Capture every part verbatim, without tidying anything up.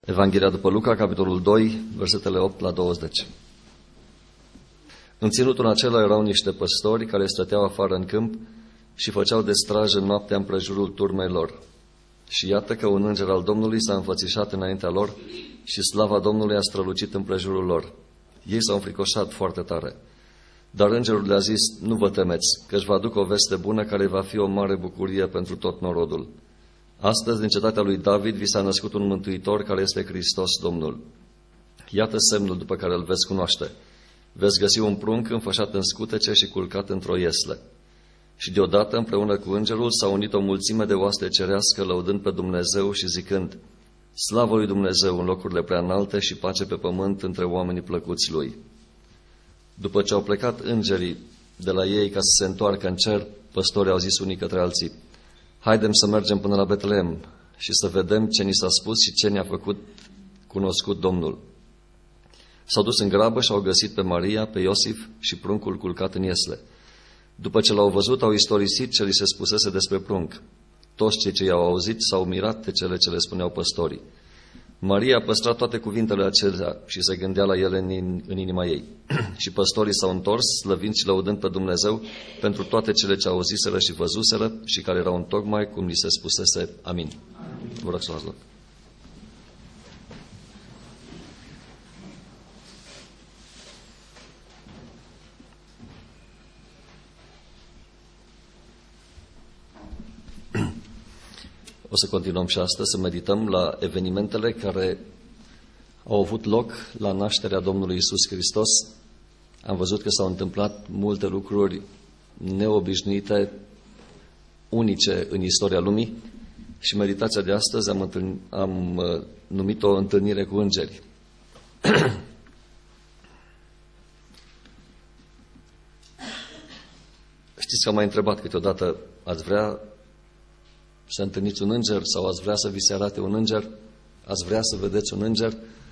Evanghelia după Luca, capitolul doi, versetele opt la douăzeci. În ținutul acela erau niște păstori care stăteau afară în câmp și făceau de strajă noaptea împrejurul turmei lor. Și iată că un înger al Domnului s-a înfățișat înaintea lor și slava Domnului a strălucit împrejurul lor. Ei s-au înfricoșat foarte tare. Dar îngerul le-a zis: nu vă temeți, că își vă aduc o veste bună care va fi o mare bucurie pentru tot norodul. Astăzi, din cetatea lui David, vi s-a născut un mântuitor care este Hristos Domnul. Iată semnul după care îl veți cunoaște. Veți găsi un prunc înfășat în scutece și culcat într-o iesle. Și deodată, împreună cu îngerul, s-a unit o mulțime de oaste cerească, lăudând pe Dumnezeu și zicând: slavă lui Dumnezeu în locurile prea înalte și pace pe pământ între oamenii plăcuți lui. După ce au plecat îngerii de la ei ca să se întoarcă în cer, păstorii au zis unii către alții: haidem să mergem până la Betlehem și să vedem ce ni s-a spus și ce ne-a făcut cunoscut Domnul. S-au dus în grabă și au găsit pe Maria, pe Iosif și pruncul culcat în iesle. După ce l-au văzut, au istorisit ce li se spusese despre prunc. Toți cei ce i-au auzit s-au mirat de cele ce le spuneau păstorii. Maria a păstrat toate cuvintele acelea și se gândea la ele în, în inima ei. Și păstorii s-au întors, slăvind și lăudând pe Dumnezeu pentru toate cele ce auziseră și văzuseră și care erau întocmai cum li se spusese. Amin. Vă rog să luați loc. O să continuăm și astăzi să medităm la evenimentele care au avut loc la nașterea Domnului Iisus Hristos. Am văzut că s-au întâmplat multe lucruri neobișnuite, unice în istoria lumii și meditația de astăzi am, întâln... am uh, numit o întâlnire cu îngeri. Știți că am mai întrebat câteodată: ați vrea să întâlniți un înger sau ați vrea să vi se arate un înger? Ați vrea să vedeți un înger?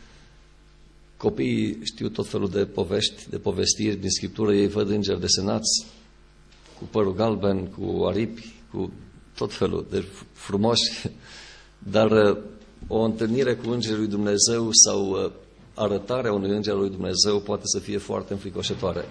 Copiii știu tot felul de povești, de povestiri din Scriptură. Ei văd îngeri desenați cu părul galben, cu aripi, cu tot felul de frumoși. Dar o întâlnire cu îngerul lui Dumnezeu sau arătarea unui înger al lui Dumnezeu poate să fie foarte înfricoșătoare.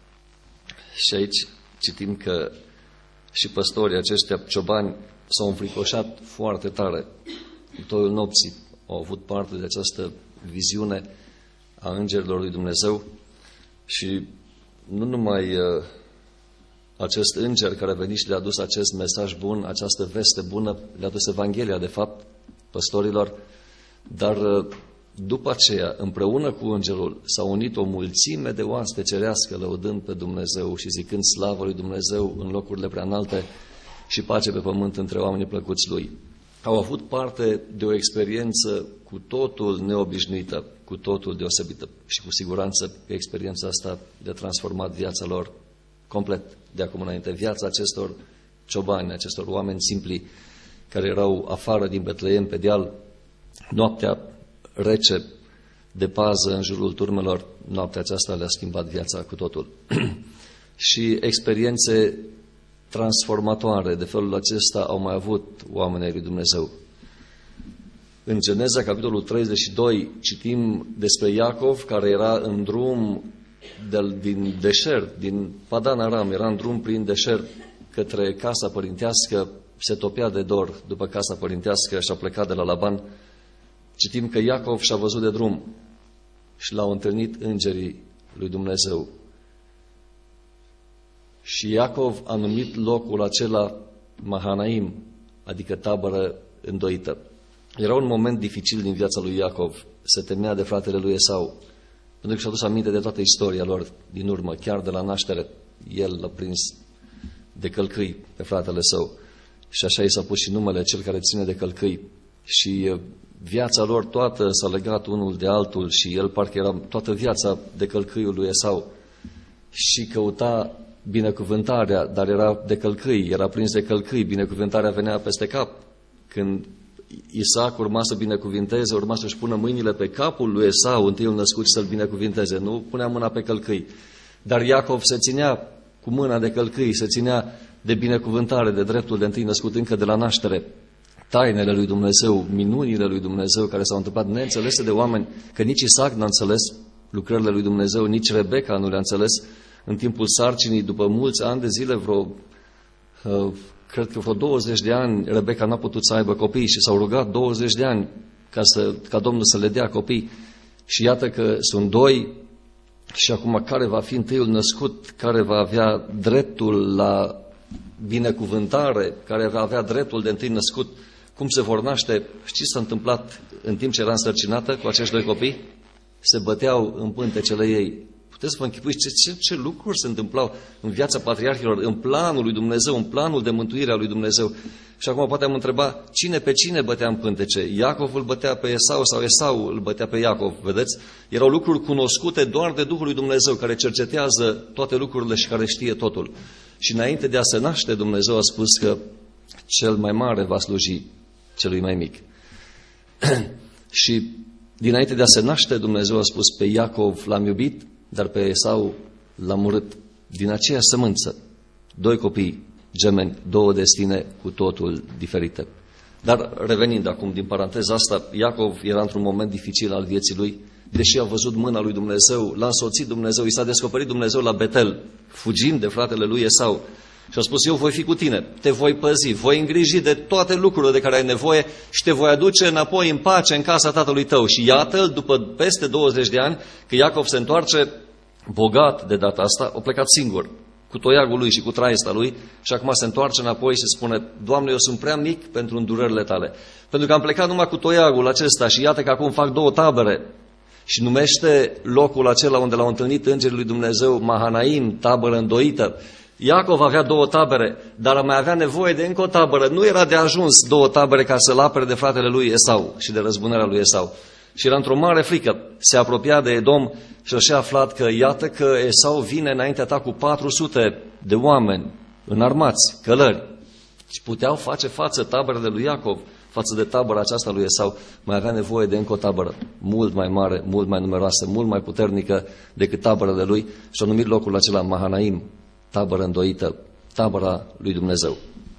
Și aici citim că și păstorii aceștia, ciobani, s-au înfricoșat foarte tare. În toiul nopții au avut parte de această viziune a îngerilor lui Dumnezeu și nu numai uh, acest înger care a venit și le-a dus acest mesaj bun, această veste bună, le-a dus Evanghelia, de fapt, păstorilor, dar uh, după aceea, împreună cu îngerul, s-a unit o mulțime de oaste cerească, lăudând pe Dumnezeu și zicând slavă lui Dumnezeu în locurile prea înalte și pace pe pământ între oamenii plăcuți lui. Au avut parte de o experiență cu totul neobișnuită, cu totul deosebită și cu siguranță experiența asta le-a transformat viața lor complet de acum înainte. Viața acestor ciobani, acestor oameni simpli care erau afară din Betlehem pe deal, noaptea rece de pază în jurul turmelor, noaptea aceasta le-a schimbat viața cu totul. Și experiențe transformatoare de felul acesta au mai avut oamenii lui Dumnezeu. În Geneza, capitolul treizeci și doi, citim despre Iacov, care era în drum de, din deșert, din Padan Aram, era în drum prin deșert către casa părintească, se topea de dor după casa părintească și a plecat de la Laban. Citim că Iacov și-a văzut de drum și l-au întâlnit îngerii lui Dumnezeu. Și Iacov a numit locul acela Mahanaim, adică tabără îndoită. Era un moment dificil din viața lui Iacov. Se temea de fratele lui Esau, pentru că și-a dus aminte de toată istoria lor din urmă, chiar de la naștere. El l-a prins de călcâi pe fratele său și așa i s-a pus și numele cel care ține de călcâi. Și viața lor toată s-a legat unul de altul și el parcă era toată viața de călcâiul lui Esau și căuta binecuvântarea, dar era de călcâi, era prins de călcâi, binecuvântarea venea peste cap. Când Isaac urma să binecuvinteze, urma să-și pună mâinile pe capul lui Esau, întâiul născut, să-l binecuvinteze, nu punea mâna pe călcâi. Dar Iacov se ținea cu mâna de călcâi, se ținea de binecuvântare, de dreptul de întâi născut încă de la naștere. tainele lui Dumnezeu, minunile lui Dumnezeu care s-au întâmplat neînțelese de oameni, că nici Isaac n-a înțeles lucrările lui Dumnezeu, nici Rebecca nu le-a înțeles în timpul sarcinii, după mulți ani de zile, vreo, cred că vreo douăzeci de ani, Rebecca n-a putut să aibă copii și s-au rugat douăzeci de ani ca, să, ca Domnul să le dea copii. Și iată că sunt doi și acum care va fi întâiul născut, care va avea dreptul la binecuvântare, care va avea dreptul de întâi născut, cum se vor naște. Știți ce s-a întâmplat în timp ce era însărcinată cu acești doi copii? Se băteau în pântecele ei. Puteți să vă închipuiți ce, ce, ce lucruri se întâmplau în viața patriarhilor, în planul lui Dumnezeu, în planul de mântuire a lui Dumnezeu. Și acum poate am întrebat, cine pe cine bătea în pântece? Iacov îl bătea pe Esau sau Esau îl bătea pe Iacov? Vedeți? Erau lucruri cunoscute doar de Duhul lui Dumnezeu, care cercetează toate lucrurile și care știe totul. Și înainte de a se naște, Dumnezeu a spus că cel mai mare va sluji celui mai mic. Și dinainte de a se naște, Dumnezeu a spus, pe Iacov l-am iubit, dar pe Esau l-am urât. Din aceea sămânță, doi copii gemeni, două destine cu totul diferite. Dar revenind acum din paranteza asta, Iacov era într-un moment dificil al vieții lui, deși a văzut mâna lui Dumnezeu, l-a însoțit Dumnezeu, i s-a descoperit Dumnezeu la Betel, fugind de fratele lui Esau. Și a spus, eu voi fi cu tine, te voi păzi, voi îngriji de toate lucrurile de care ai nevoie și te voi aduce înapoi în pace în casa tatălui tău. Și iată-l, după peste douăzeci de ani, că Iacov se întoarce bogat de data asta, a plecat singur, cu toiagul lui și cu traista lui, și acum se întoarce înapoi și spune, Doamne, eu sunt prea mic pentru îndurările tale, pentru că am plecat numai cu toiagul acesta și iată că acum fac două tabere. Și numește locul acela unde l-au întâlnit îngerii lui Dumnezeu Mahanaim, tabără îndoită. Iacov avea două tabere, dar mai avea nevoie de încă o tabără. Nu era de ajuns două tabere ca să-l apere de fratele lui Esau și de răzbunarea lui Esau. Și era într-o mare frică. Se apropia de Edom și și-a aflat că iată că Esau vine înaintea ta cu patru sute de oameni înarmați, călări. Și puteau face față taberele lui Iacov față de tabăra aceasta lui Esau. Mai avea nevoie de încă o tabără mult mai mare, mult mai numeroasă, mult mai puternică decât tabărele lui și a numit locul acela Mahanaim, tabără îndoită, tabăra lui Dumnezeu.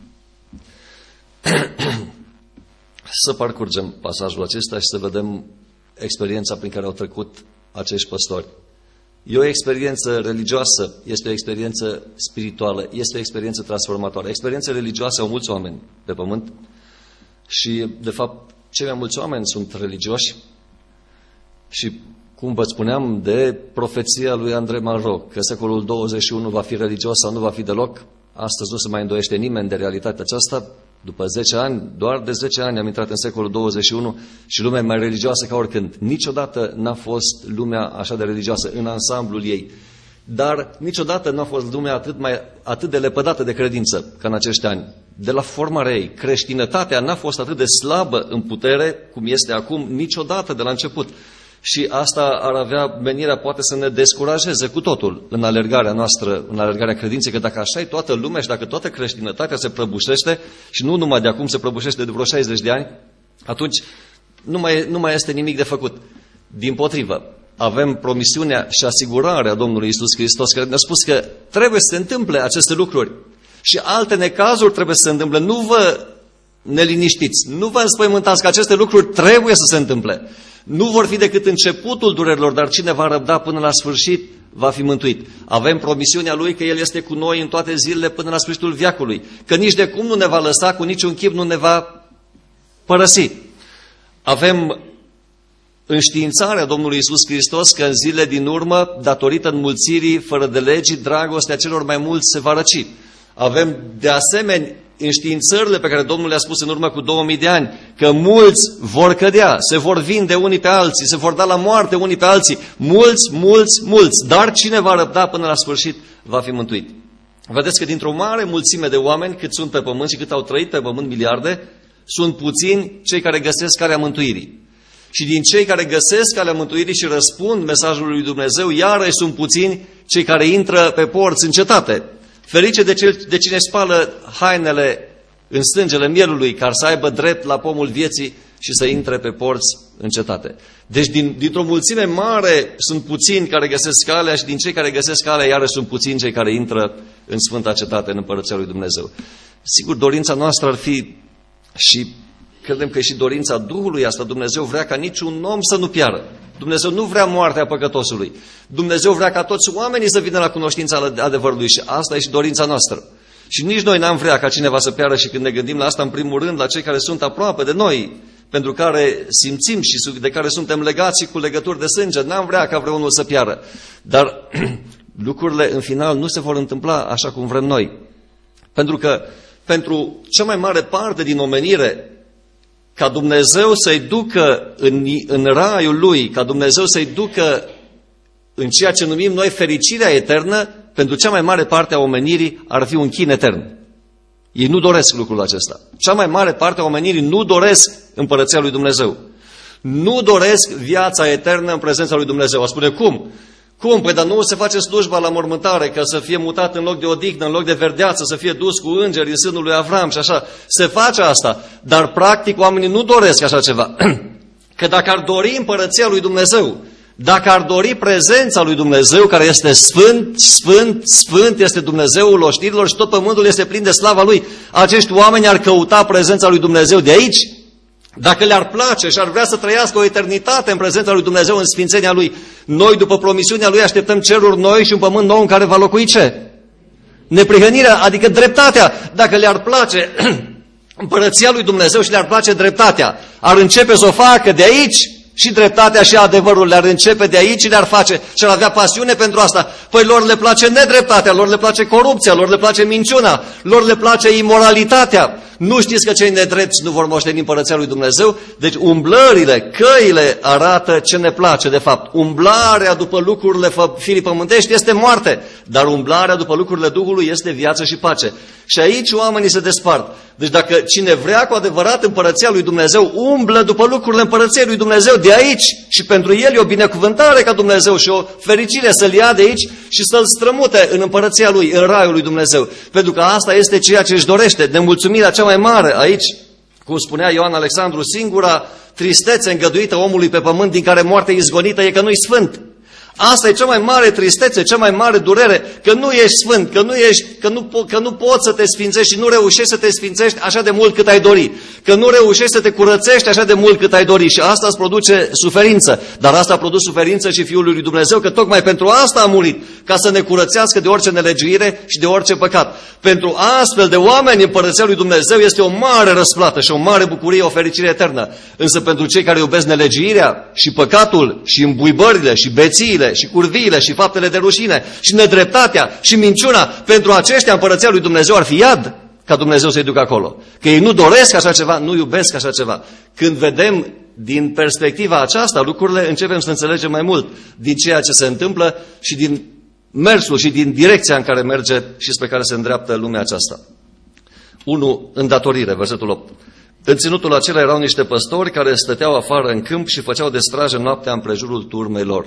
Să parcurgem pasajul acesta și să vedem experiența prin care au trecut acești păstori. E o experiență religioasă, este o experiență spirituală, este o experiență transformatoare. Experiențe religioase au mulți oameni pe pământ și, de fapt, cei mai mulți oameni sunt religioși și, cum vă spuneam, de profeția lui Andrei Malraux, că secolul douăzeci și unu va fi religios sau nu va fi deloc, astăzi nu se mai îndoiește nimeni de realitatea aceasta. După zece ani, doar de zece ani am intrat în secolul douăzeci și unu și lumea e mai religioasă ca oricând. Niciodată n-a fost lumea așa de religioasă în ansamblul ei. Dar niciodată n-a fost lumea atât, mai, atât de lepădată de credință ca în acești ani. De la formarea ei, creștinătatea n-a fost atât de slabă în putere cum este acum niciodată de la început. Și asta ar avea menirea poate să ne descurajeze cu totul în alergarea noastră, în alergarea credinței, că dacă așa e toată lumea și dacă toată creștinătatea se prăbușește, și nu numai de acum se prăbușește de vreo șaizeci de ani, atunci nu mai, nu mai este nimic de făcut. Dimpotrivă, avem promisiunea și asigurarea Domnului Iisus Hristos, care ne-a spus că trebuie să se întâmple aceste lucruri și alte necazuri trebuie să se întâmple. Nu vă neliniștiți, nu vă înspăimântați că aceste lucruri trebuie să se întâmple. Nu vor fi decât începutul durerilor, dar cine va răbda până la sfârșit va fi mântuit. Avem promisiunea Lui că El este cu noi în toate zilele până la sfârșitul veacului, că nici de cum nu ne va lăsa, cu niciun chip nu ne va părăsi. Avem înștiințarea Domnului Iisus Hristos că în zile din urmă, datorită înmulțirii fără de legii, dragostea celor mai mulți se va răci. Avem de asemenea înștiințările pe care Domnul le-a spus în urmă cu două mii de ani, că mulți vor cădea, se vor vinde unii pe alții, se vor da la moarte unii pe alții, mulți, mulți, mulți, dar cine va răbda până la sfârșit va fi mântuit. Vedeți că dintr-o mare mulțime de oameni cât sunt pe pământ și cât au trăit pe pământ miliarde, sunt puțini cei care găsesc calea mântuirii. Și din cei care găsesc calea mântuirii și răspund mesajului lui Dumnezeu, iarăși sunt puțini cei care intră pe porți în cetate. Ferice de, cel, de cine spală hainele în sângele mielului, ca să aibă drept la pomul vieții și să intre pe porți în cetate. Deci din, dintr-o mulțime mare sunt puțini care găsesc calea și din cei care găsesc calea iarăși sunt puțini cei care intră în Sfânta Cetate, în Împărăția lui Dumnezeu. Sigur, dorința noastră ar fi și credem că și dorința Duhului asta, Dumnezeu vrea ca niciun om să nu piară. Dumnezeu nu vrea moartea păcătosului. Dumnezeu vrea ca toți oamenii să vină la cunoștința adevărului și asta e și dorința noastră. Și nici noi n-am vrea ca cineva să piară și când ne gândim la asta, în primul rând, la cei care sunt aproape de noi, pentru care simțim și de care suntem legați cu legături de sânge, n-am vrea ca vreunul să piară. Dar lucrurile în final nu se vor întâmpla așa cum vrem noi. Pentru că pentru cea mai mare parte din omenire, ca Dumnezeu să-i ducă în, în raiul Lui, ca Dumnezeu să-i ducă în ceea ce numim noi fericirea eternă, pentru cea mai mare parte a omenirii ar fi un chin etern. Ei nu doresc lucrul acesta. Cea mai mare parte a omenirii nu doresc împărăția lui Dumnezeu. Nu doresc viața eternă în prezența lui Dumnezeu. A spune, cum? Cum? Păi dar nu se face slujba la mormântare, că să fie mutat în loc de odihnă, în loc de verdeață, să fie dus cu îngeri în sânul lui Avram și așa. Se face asta, dar practic oamenii nu doresc așa ceva. Că dacă ar dori împărăția lui Dumnezeu, dacă ar dori prezența lui Dumnezeu, care este sfânt, sfânt, sfânt, este Dumnezeul oștirilor și tot pământul este plin de slava Lui, acești oameni ar căuta prezența lui Dumnezeu de aici. Dacă le-ar place și ar vrea să trăiască o eternitate în prezența lui Dumnezeu, în sfințenia Lui, noi, după promisiunea Lui, așteptăm ceruri noi și un pământ nou în care va locui ce? Neprihănirea, adică dreptatea. Dacă le-ar place împărăția lui Dumnezeu și le-ar place dreptatea, ar începe să o facă de aici și dreptatea și adevărul le-ar începe de aici și le-ar face și ar avea pasiune pentru asta. Păi lor le place nedreptatea, lor le place corupția, lor le place minciuna, lor le place imoralitatea. Nu știți că cei nedrepți nu vor moșteni împărăția lui Dumnezeu? Deci umblările, căile arată ce ne place de fapt. Umblarea după lucrurile firii pământești este moarte, dar umblarea după lucrurile Duhului este viață și pace. Și aici oamenii se despart. Deci dacă cine vrea cu adevărat împărăția lui Dumnezeu, umblă după lucrurile împărăției lui Dumnezeu de aici și pentru el e o binecuvântare ca Dumnezeu și o fericire să-l ia de aici și să-l strămute în împărăția lui, în raiul lui Dumnezeu. Pentru că asta este ceea ce își dorește, nemulțumirea cea mai mare aici. Cum spunea Ioan Alexandru, singura tristețe îngăduită omului pe pământ din care moartea izgonită e că nu-i sfânt. Asta e cea mai mare tristețe, cea mai mare durere, că nu ești sfânt, că nu, ești, că nu, po- că nu poți să te sfințești și nu reușești să te sfințești așa de mult cât ai dori, că nu reușești să te curățești așa de mult cât ai dori și asta îți produce suferință, dar asta a produs suferință și Fiul lui Dumnezeu, că tocmai pentru asta a murit, ca să ne curățească de orice nelegiuire și de orice păcat. Pentru astfel de oameni împărăția lui Dumnezeu este o mare răsplată și o mare bucurie, o fericire eternă. Însă pentru cei care iubesc nelegiuirea și păcatul și îmbuibările și bețiile și curviile și faptele de rușine și nedreptatea și minciuna, pentru aceștia împărăția lui Dumnezeu ar fi iad ca Dumnezeu să-i ducă acolo. Că ei nu doresc așa ceva, nu iubesc așa ceva. Când vedem din perspectiva aceasta lucrurile, începem să înțelegem mai mult din ceea ce se întâmplă și din mersul și din direcția în care merge și spre care se îndreaptă lumea aceasta. unu. Îndatorire, versetul opt. În ținutul acela erau niște păstori care stăteau afară în câmp și făceau de strajă noaptea împrejurul turmei lor.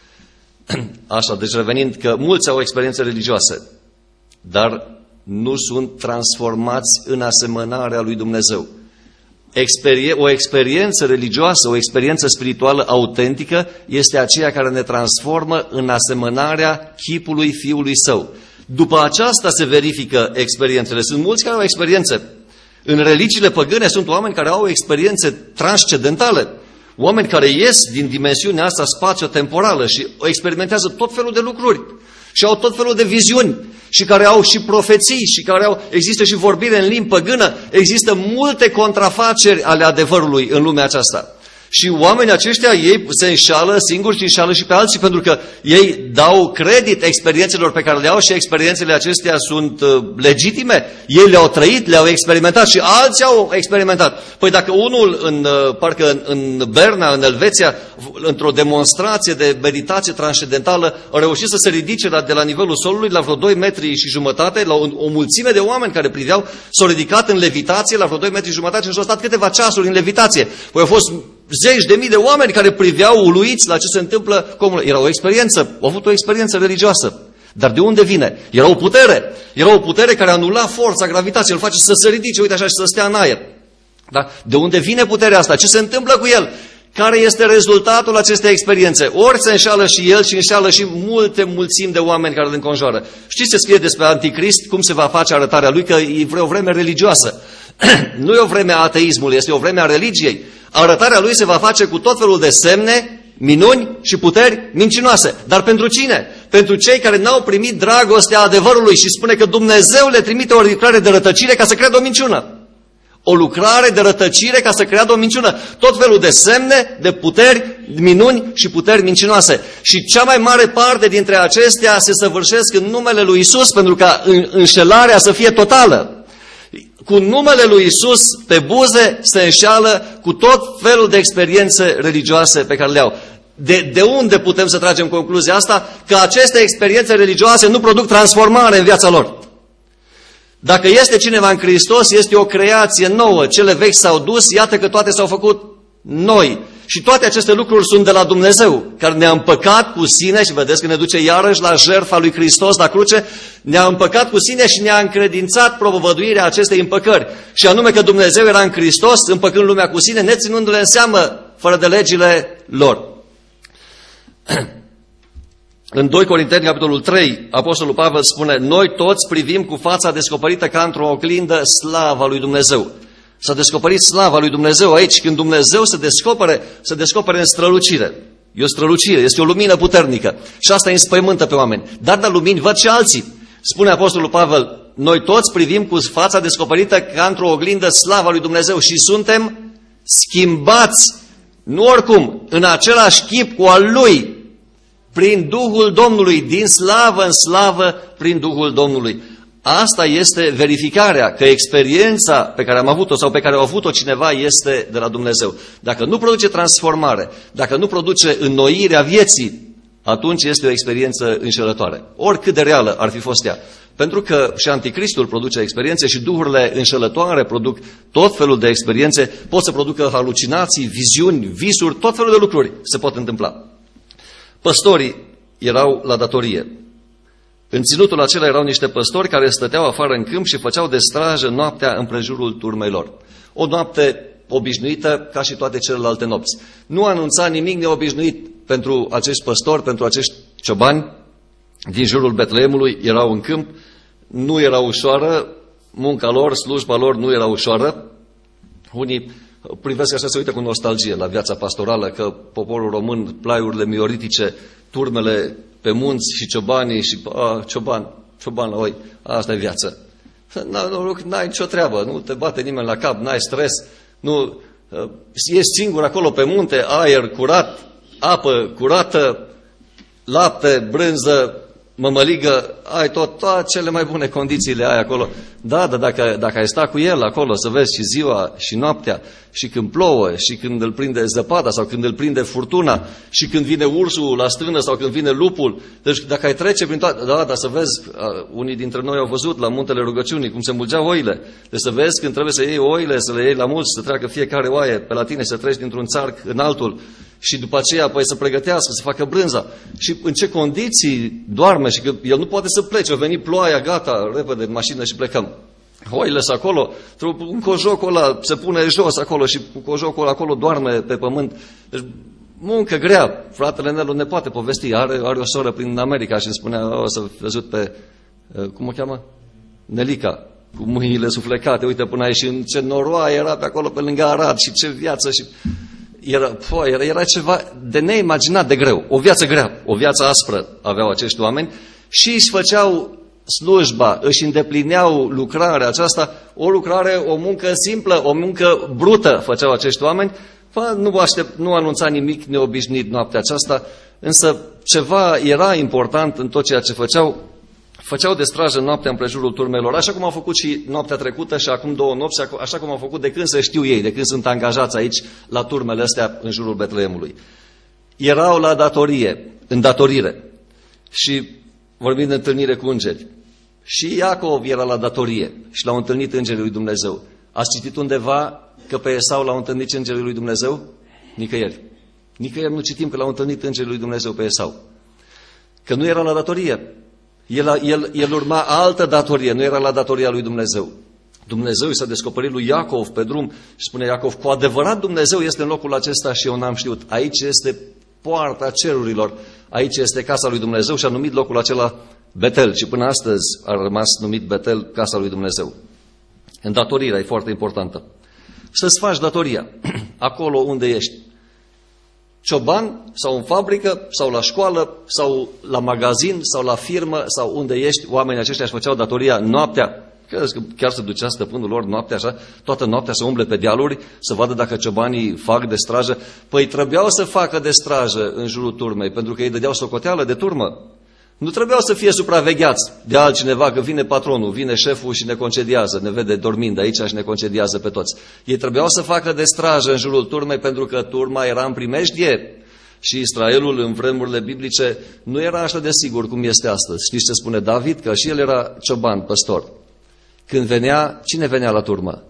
Așa, deci revenind că mulți au experiențe religioase, dar nu sunt transformați în asemănarea lui Dumnezeu. Experie- o experiență religioasă, o experiență spirituală autentică este aceea care ne transformă în asemănarea chipului Fiului Său. După aceasta se verifică experiențele. Sunt mulți care au experiențe. În religiile păgâne sunt oameni care au experiențe transcendentale. Oameni care ies din dimensiunea asta spațio-temporală și experimentează tot felul de lucruri și au tot felul de viziuni și care au și profeții și care au, există și vorbire în limbi păgână, există multe contrafaceri ale adevărului în lumea aceasta. Și oamenii aceștia, ei se înșală singuri și înșală și pe alții, pentru că ei dau credit experiențelor pe care le au și experiențele acestea sunt uh, legitime. Ei le-au trăit, le-au experimentat și alții au experimentat. Păi dacă unul, în, uh, parcă în, în Berna, în Elveția, într-o demonstrație de meditație transcendentală, a reușit să se ridice la, de la nivelul solului la vreo doi metri și jumătate, la o, o mulțime de oameni care priveau, s-au ridicat în levitație la vreo doi metri și jumătate și au stat câteva ceasuri în levitație. Păi au fost zeci de mii de oameni care priveau uluiți la ce se întâmplă. Cum? Era o experiență, au avut o experiență religioasă. Dar de unde vine? Era o putere. Era o putere care anula forța gravitației, îl face să se ridice, uite așa, și să stea în aer. Da? De unde vine puterea asta? Ce se întâmplă cu el? Care este rezultatul acestei experiențe? Ori se înșală și el și înșală și multe mulțimi de oameni care îl înconjoară. Știți ce scrie despre Anticrist? Cum se va face arătarea lui? Că e vreo vreme religioasă. Nu e o vreme a ateismului, este o vreme a religiei. Arătarea lui se va face cu tot felul de semne, minuni și puteri mincinoase. Dar pentru cine? Pentru cei care n-au primit dragostea adevărului și spune că Dumnezeu le trimite o lucrare de rătăcire ca să creadă o minciună. O lucrare de rătăcire ca să creadă o minciună. Tot felul de semne, de puteri, minuni și puteri mincinoase. Și cea mai mare parte dintre acestea se săvârșesc în numele lui Isus, pentru ca înșelarea să fie totală. Cu numele lui Isus pe buze se înșeală cu tot felul de experiențe religioase pe care le au. De, de unde putem să tragem concluzia asta? Că aceste experiențe religioase nu produc transformare în viața lor. Dacă este cineva în Hristos, este o creație nouă. Cele vechi s-au dus, iată că toate s-au făcut noi. Și toate aceste lucruri sunt de la Dumnezeu, care ne-a împăcat cu sine, și vedeți că ne duce iarăși la jertfa lui Hristos la cruce, ne-a împăcat cu sine și ne-a încredințat propovăduirea acestei împăcări. Și anume că Dumnezeu era în Hristos, împăcând lumea cu sine, neținându-le în seamă fără de legile lor. În doi Corinteni, capitolul trei, Apostolul Pavel spune: noi toți privim cu fața descoperită ca într-o oglindă slava lui Dumnezeu. S-a descoperit slava lui Dumnezeu aici. Când Dumnezeu se descopere, se descopere în strălucire. E o strălucire, este o lumină puternică. Și asta îi înspăimântă pe oameni. Dar de lumini văd și alții. Spune Apostolul Pavel: noi toți privim cu fața descoperită ca într-o oglindă slava lui Dumnezeu și suntem schimbați, nu oricum, în același chip cu al Lui, prin Duhul Domnului, din slavă în slavă, prin Duhul Domnului. Asta este verificarea, că experiența pe care am avut-o sau pe care a avut-o cineva este de la Dumnezeu. Dacă nu produce transformare, dacă nu produce înnoirea vieții, atunci este o experiență înșelătoare. Oricât de reală ar fi fost ea. Pentru că și Anticristul produce experiențe și duhurile înșelătoare produc tot felul de experiențe, pot să producă halucinații, viziuni, visuri, tot felul de lucruri se pot întâmpla. Păstorii erau la datorie. În ținutul acela erau niște păstori care stăteau afară în câmp și făceau de strajă noaptea împrejurul turmei lor. O noapte obișnuită ca și toate celelalte nopți. Nu anunța nimic neobișnuit pentru acești păstori, pentru acești ciobani din jurul Betleemului. Erau în câmp, nu era ușoară, munca lor, slujba lor nu era ușoară. Unii privesc așa, se uită cu nostalgie la viața pastorală, că poporul român, plaiurile mioritice, turmele pe munți și ciobanii și a, cioban, cioban la oi, asta e viață. N-ai nicio treabă, nu te bate nimeni la cap, n-ai stres, nu, ești singur acolo pe munte, aer curat, apă curată, lapte, brânză, mămăligă, ai tot, toate cele mai bune condițiile ai acolo. Da, dar dacă, dacă ai sta cu el acolo să vezi și ziua și noaptea, și când plouă, și când îl prinde zăpada sau când îl prinde furtuna, și când vine ursul la strână sau când vine lupul, deci dacă ai trece prin toate, da, dar să vezi, unii dintre noi au văzut la muntele rugăciunii cum se mulgeau oile, deci să vezi când trebuie să iei oile, să le iei la mulți, să treacă fiecare oaie pe la tine, să treci dintr-un țarc în altul, și după aceea păi să pregătească, să facă brânza. Și în ce condiții doarme și că el nu poate să plece. A venit ploaia, gata, repede în mașină și plecăm. Oile sunt acolo, un cojocul ăla se pune jos acolo și cu cojocul ăla acolo doarme pe pământ. Deci muncă grea. Fratele Nelu ne poate povesti. Are, are o soră prin America și îmi spunea, o să văzut pe, cum o cheamă? Nelica, cu mâinile suflecate. Uite până aici, în ce noroaie era pe acolo pe lângă Arad și ce viață și... Era, po, era, era ceva de neimaginat de greu, o viață grea, o viață aspră aveau acești oameni și își făceau slujba, își îndeplineau lucrarea aceasta, o lucrare, o muncă simplă, o muncă brută făceau acești oameni. Nu, aștept, nu anunța nimic neobișnuit noaptea aceasta, însă ceva era important în tot ceea ce făceau. Făceau de strajă noaptea împrejurul turmelor, așa cum au făcut și noaptea trecută și acum două nopți, așa cum au făcut de când se știu ei, de când sunt angajați aici la turmele astea în jurul Betleemului. Erau la datorie, în datorire. Și vorbim de întâlnire cu îngeri. Și Iacov era la datorie și l-au întâlnit îngerii lui Dumnezeu. Ați citit undeva că pe Esau l-au întâlnit îngerii lui Dumnezeu? Nicăieri. Nicăieri nu citim că l-au întâlnit îngerii lui Dumnezeu pe Esau. Că nu era la datorie. El, el, el urma altă datorie, nu era la datoria lui Dumnezeu. Dumnezeu i s-a descoperit lui Iacov pe drum și spune Iacov, cu adevărat Dumnezeu este în locul acesta și eu n-am știut. Aici este poarta cerurilor, aici este casa lui Dumnezeu și a numit locul acela Betel și până astăzi a rămas numit Betel, casa lui Dumnezeu. Îndatorirea e foarte importantă. Să-ți faci datoria acolo unde ești. Cioban sau în fabrică sau la școală sau la magazin sau la firmă sau unde ești, oamenii aceștia își făceau datoria noaptea. Credeți că chiar se ducea stăpânul lor noaptea așa, toată noaptea să umble pe dealuri, să vadă dacă ciobanii fac de strajă? Păi trebuiau să facă de strajă în jurul turmei, pentru că ei dădeau socoteală de turmă. Nu trebuiau să fie supravegheați de altcineva, că vine patronul, vine șeful și ne concediază, ne vede dormind aici și ne concediază pe toți. Ei trebuiau să facă de strajă în jurul turmei, pentru că turma era în primejdie. Și Israelul în vremurile biblice nu era așa de sigur cum este astăzi. Știți ce spune David? Că și el era cioban, păstor. Când venea, cine venea la turmă?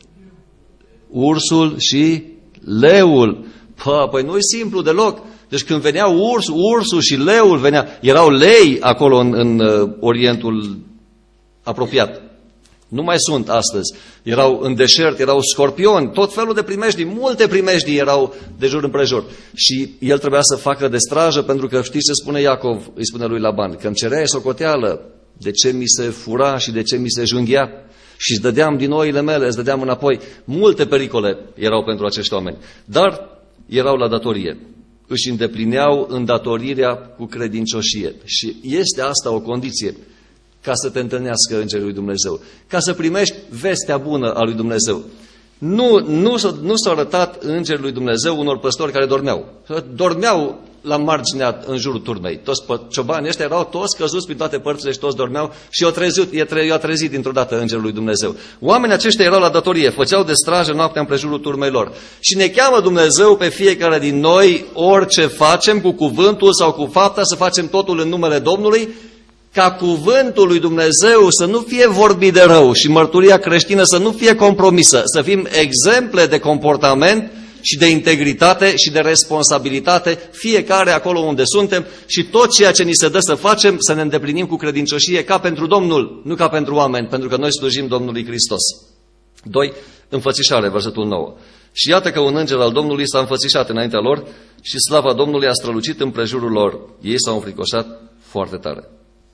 Ursul și leul. Pă, păi nu-i simplu deloc. Deci când veneau urs, ursul și leul, venea, erau lei acolo în, în Orientul apropiat. Nu mai sunt astăzi. Erau în deșert, erau scorpioni, tot felul de primejdii, multe primejdii erau de jur împrejur. Și el trebuia să facă de strajă, pentru că știți ce spune Iacov, îi spune lui Laban, că îmi cereai socoteală de ce mi se fura și de ce mi se junghea și îți dădeam din oile mele, îți dădeam înapoi. Multe pericole erau pentru acești oameni, dar erau la datorie. Își îndeplineau îndatorirea cu credincioșie. Și este asta o condiție ca să te întâlnească Îngerul lui Dumnezeu, ca să primești vestea bună a lui Dumnezeu. Nu, nu, nu s-a arătat Îngerul lui Dumnezeu unor păstori care dormeau. Dormeau la marginea în jurul turmei. Toți ciobanii ăștia erau toți căzuți prin toate părțile și toți dormeau și i-a trezit, i-a trezit dintr-o dată Îngerul lui Dumnezeu. Oamenii aceștia erau la datorie, făceau de strajă noaptea împrejurul turmei lor. Și ne cheamă Dumnezeu pe fiecare din noi, orice facem cu cuvântul sau cu fapta, să facem totul în numele Domnului, ca cuvântul lui Dumnezeu să nu fie vorbit de rău și mărturia creștină să nu fie compromisă, să fim exemple de comportament și de integritate și de responsabilitate, fiecare acolo unde suntem, și tot ceea ce ni se dă să facem, să ne îndeplinim cu credincioșie ca pentru Domnul, nu ca pentru oameni, pentru că noi slujim Domnului Hristos. doi. Înfățișare, versetul nouă. Și iată că un înger al Domnului s-a înfățișat înaintea lor și slava Domnului a strălucit împrejurul lor. Ei s-au înfricoșat foarte tare.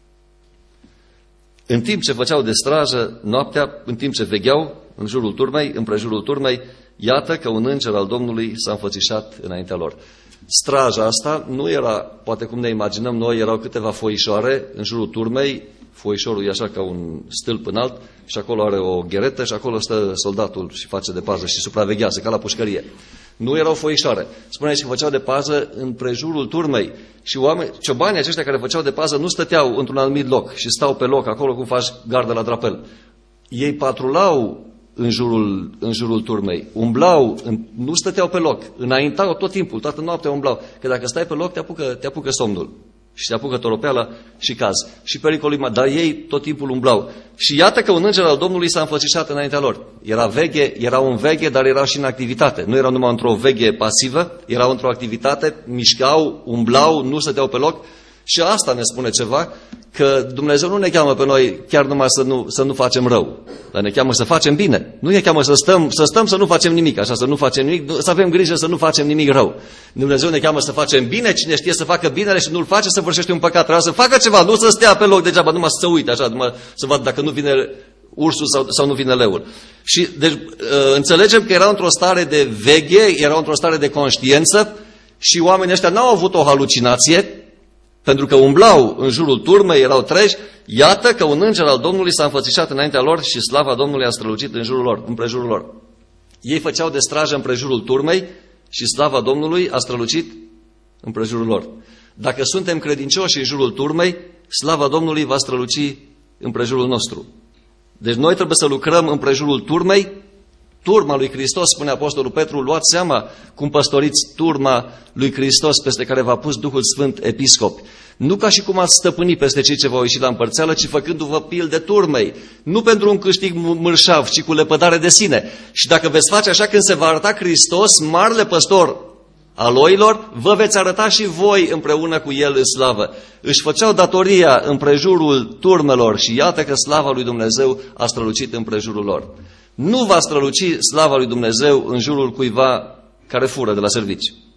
În timp ce făceau de strajă noaptea, în timp ce vegheau în jurul turmei, împrejurul turmei, iată că un înger al Domnului s-a înfățișat înaintea lor. Straja asta nu era, poate cum ne imaginăm noi, erau câteva foișoare în jurul turmei, foișorul e așa ca un stâlp înalt și acolo are o gheretă și acolo stă soldatul și face de pază și supraveghează, ca la pușcărie. Nu erau foișoare. Spune aici că făceau de pază în prejurul turmei. Și oameni, ciobanii aceștia care făceau de pază nu stăteau într-un anumit loc și stau pe loc acolo cum faci gardă la drapel. Ei patrulau în jurul, în jurul turmei, umblau, în, nu stăteau pe loc, înaintau tot timpul, toată noaptea umblau. Că dacă stai pe loc, te apucă, te apucă somnul și te apucă toropeala și caz. Și pericolul, dar ei tot timpul umblau. Și iată că un înger al Domnului s-a înfățișat înaintea lor. Era veche, erau în veche, dar erau și în activitate. Nu erau numai într-o veche pasivă, erau într-o activitate, mișcau, umblau, nu stăteau pe loc. Și asta ne spune ceva, că Dumnezeu nu ne cheamă pe noi chiar numai să nu, să nu facem rău, dar ne cheamă să facem bine. Nu ne cheamă să stăm, să stăm să nu facem nimic, așa, să nu facem nimic, să avem grijă să nu facem nimic rău. Dumnezeu ne cheamă să facem bine, cine știe să facă binele și nu-l face, să vârșește un păcat. Trebuie să facă ceva, nu să stea pe loc degeaba, numai să se uite, așa, numai să vadă dacă nu vine ursul sau, sau nu vine leul. Și deci, înțelegem că erau într-o stare de veche, erau într-o stare de conștiință și oamenii ăștia n-au avut o halucinație, pentru că umblau în jurul turmei, erau treji. Iată că un înger al Domnului s-a înfățișat înaintea lor și slava Domnului a strălucit în jurul lor, împrejurul lor. Ei făceau de strajă împrejurul turmei și slava Domnului a strălucit împrejurul lor. Dacă suntem credincioși în jurul turmei, slava Domnului va străluci împrejurul nostru. Deci noi trebuie să lucrăm împrejurul turmei, turma lui Hristos, spune Apostolul Petru, luați seama cum păstoriți turma lui Hristos peste care v-a pus Duhul Sfânt episcopi. Nu ca și cum ați stăpâni peste cei ce v-au ieșit la împărțeală, ci făcându-vă pilde turmei. Nu pentru un câștig mărșav, ci cu lepădare de sine. Și dacă veți face așa, când se va arăta Hristos, marele păstor al oilor, vă veți arăta și voi împreună cu El în slavă. Își făceau datoria împrejurul turmelor și iată că slava lui Dumnezeu a strălucit împrejurul lor. Nu va străluci slava lui Dumnezeu în jurul cuiva care fură de la servici.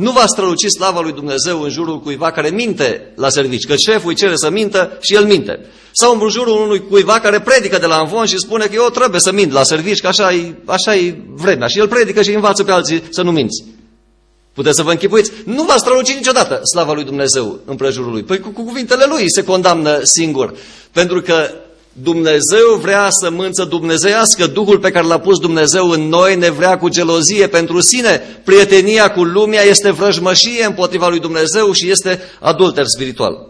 Nu va străluci slava lui Dumnezeu în jurul cuiva care minte la servici, că șeful îi cere să mintă și el minte. Sau în jurul unui cuiva care predică de la învon și spune că eu trebuie să mint la servici, că așa e, așa e vremea. Și el predică și învață pe alții să nu minți. Puteți să vă închipuiți? Nu va străluci niciodată slava lui Dumnezeu în prejurul lui. Păi cu, cu cuvintele lui se condamnă singur. Pentru că Dumnezeu vrea sămânță dumnezeiască, Duhul pe care l-a pus Dumnezeu în noi ne vrea cu gelozie pentru sine. Prietenia cu lumea este vrăjmășie împotriva lui Dumnezeu și este adulter spiritual.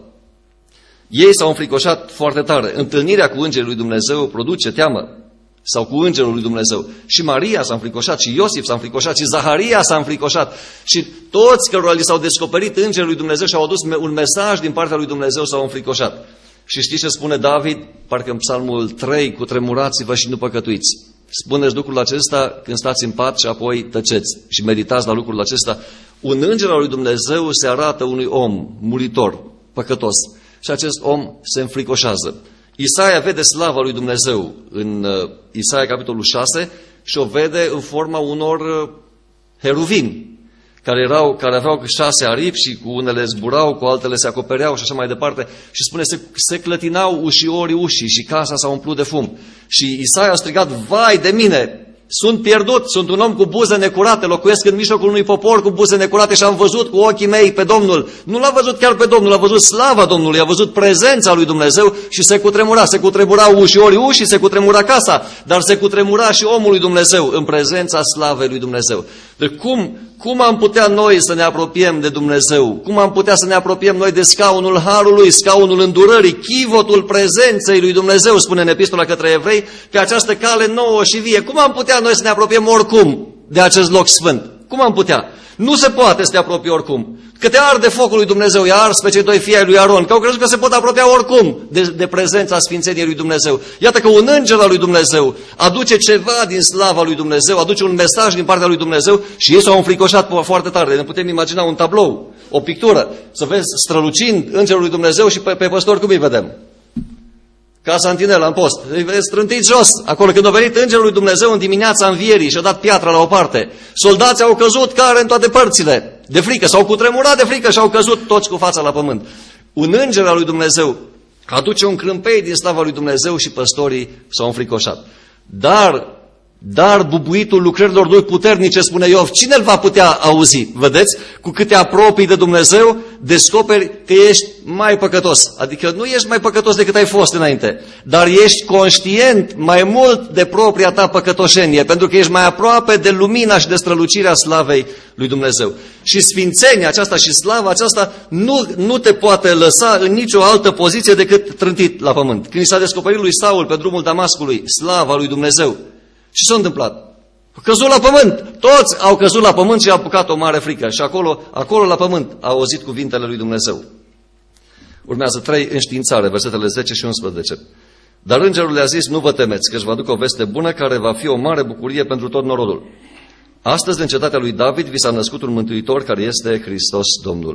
Ei s-au înfricoșat foarte tare. Întâlnirea cu îngerul lui Dumnezeu produce teamă. Sau cu îngerul lui Dumnezeu. Și Maria s-a înfricoșat, și Iosif s-a înfricoșat, și Zaharia s-a înfricoșat. Și toți cărora li s-au descoperit îngerul lui Dumnezeu și au adus un mesaj din partea lui Dumnezeu s-au înfricoșat. Și știți ce spune David? Parcă în Psalmul trei, cutremurați-vă și nu păcătuiți. Spuneți lucrul acesta când stați în pat și apoi tăceți și meditați la lucrul acesta. Un înger al lui Dumnezeu se arată unui om muritor, păcătos. Și acest om se înfricoșează. Isaia vede slava lui Dumnezeu în uh, Isaia capitolul șase și o vede în forma unor uh, heruvimi care, erau, care aveau șase aripi și cu unele zburau, cu altele se acopereau și așa mai departe. Și spune, se, se clătinau ușiorii ușii și casa s-a umplut de fum. Și Isaia a strigat, vai de mine! Sunt pierdut, sunt un om cu buze necurate, locuiesc în mijlocul unui popor cu buze necurate și am văzut cu ochii mei pe Domnul. Nu l-a văzut chiar pe Domnul, a văzut slava Domnului, a văzut prezența lui Dumnezeu și se cutremura. Se cutremura ușiorii ușii, se cutremura casa, dar se cutremura și omul lui Dumnezeu în prezența slavei lui Dumnezeu. Deci cum, cum am putea noi să ne apropiem de Dumnezeu? Cum am putea să ne apropiem noi de scaunul harului, scaunul îndurării, chivotul prezenței lui Dumnezeu, spune în epistola către evrei, pe această cale nouă și vie? Cum am putea noi să ne apropiem oricum de acest loc sfânt? Cum am putea? Nu se poate să te apropii oricum. Că te arde focul lui Dumnezeu, i-a ars pe cei doi fii ai lui Aron, că au crezut că se pot apropia oricum de, de prezența sfințeniei lui Dumnezeu. Iată că un înger al lui Dumnezeu aduce ceva din slava lui Dumnezeu, aduce un mesaj din partea lui Dumnezeu și ei s-au înfricoșat foarte tare. Ne putem imagina un tablou, o pictură, să vezi strălucind îngerul lui Dumnezeu și pe, pe păstori cum îi vedem? Ca Santinela în post. Îi vezi strântit jos. Acolo când a venit îngerul lui Dumnezeu în dimineața învierii și a dat piatra la o parte. Soldații au căzut care în toate părțile. De frică. S-au cutremurat de frică și au căzut toți cu fața la pământ. Un înger al lui Dumnezeu aduce un crâmpei din slava lui Dumnezeu și păstorii s-au înfricoșat. Dar, dar bubuitul lucrărilor lui puternice, spune Iov, cine îl va putea auzi? Vedeți? Cu cât te apropii de Dumnezeu, descoperi că ești mai păcătos. Adică nu ești mai păcătos decât ai fost înainte, dar ești conștient mai mult de propria ta păcătoșenie, pentru că ești mai aproape de lumina și de strălucirea slavei lui Dumnezeu. Și sfințenia aceasta și slava aceasta nu, nu te poate lăsa în nicio altă poziție decât trântit la pământ. Când i s-a descoperit lui Saul pe drumul Damascului slava lui Dumnezeu, ce s-a întâmplat? A căzut la pământ. Toți au căzut la pământ și a apucat o mare frică. Și acolo, acolo la pământ a auzit cuvintele lui Dumnezeu. Urmează trei înștiințare, versetele zece și unsprezece. Dar îngerul le-a zis, nu vă temeți, că își va duce o veste bună care va fi o mare bucurie pentru tot norodul. Astăzi, în cetatea lui David, vi s-a născut un mântuitor care este Hristos Domnul.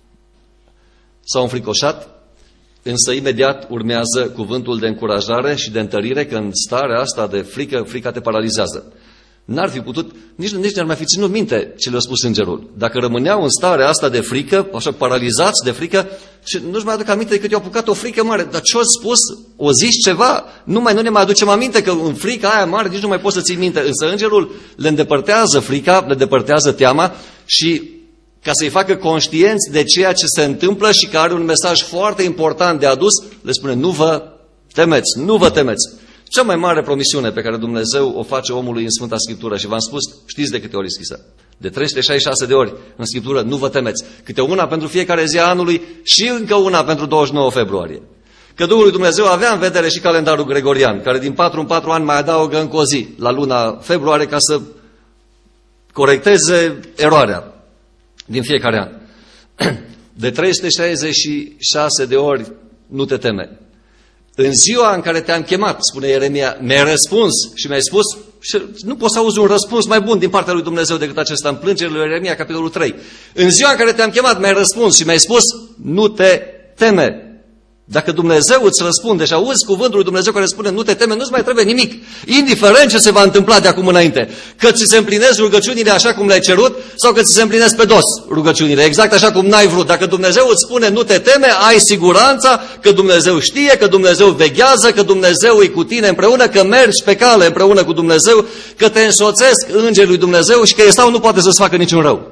S-au înfricoșat, însă imediat urmează cuvântul de încurajare și de întărire, că în starea asta de frică, frica te paralizează. N-ar fi putut, nici, nici n-ar mai fi ținut minte ce le-a spus îngerul. Dacă rămâneau în starea asta de frică, așa paralizați de frică, și nu-și mai aduc aminte decât i-a apucat o frică mare. Dar ce-a spus? O zis ceva? Nu, mai, nu ne mai aducem aminte, că în frica aia mare nici nu mai poți să ții minte. Însă îngerul le îndepărtează frica, le îndepărtează teama și ca să-i facă conștienți de ceea ce se întâmplă și că are un mesaj foarte important de adus, le spune, nu vă temeți, nu vă temeți. Cea mai mare promisiune pe care Dumnezeu o face omului în Sfânta Scriptură, și v-am spus, știți de câte ori e scrisă? De trei sute șaizeci și șase de ori în Scriptură, nu vă temeți. Câte una pentru fiecare zi a anului și încă una pentru douăzeci și nouă februarie. Că Duhul lui Dumnezeu avea în vedere și calendarul gregorian, care din patru în patru ani mai adaugă încă o zi la luna februarie ca să corecteze eroarea din fiecare an. De trei sute șaizeci și șase de ori nu te teme. În ziua în care te-am chemat, spune Ieremia, mi-ai răspuns și mi-ai spus, și nu poți să auzi un răspuns mai bun din partea lui Dumnezeu decât acesta în plângerile lui Ieremia, capitolul trei. În ziua în care te-am chemat, mi-ai răspuns și mi-ai spus, nu te teme. Dacă Dumnezeu îți răspunde și auzi cuvântul lui Dumnezeu care spune nu te teme, nu-ți mai trebuie nimic, indiferent ce se va întâmpla de acum înainte. Că ți se împlinesc rugăciunile așa cum le-ai cerut sau că ți se împlinesc pe dos rugăciunile, exact așa cum n-ai vrut. Dacă Dumnezeu îți spune nu te teme, ai siguranța că Dumnezeu știe, că Dumnezeu veghează, că Dumnezeu e cu tine împreună, că mergi pe cale împreună cu Dumnezeu, că te însoțesc îngerii lui Dumnezeu și că Esau nu poate să-ți facă niciun rău.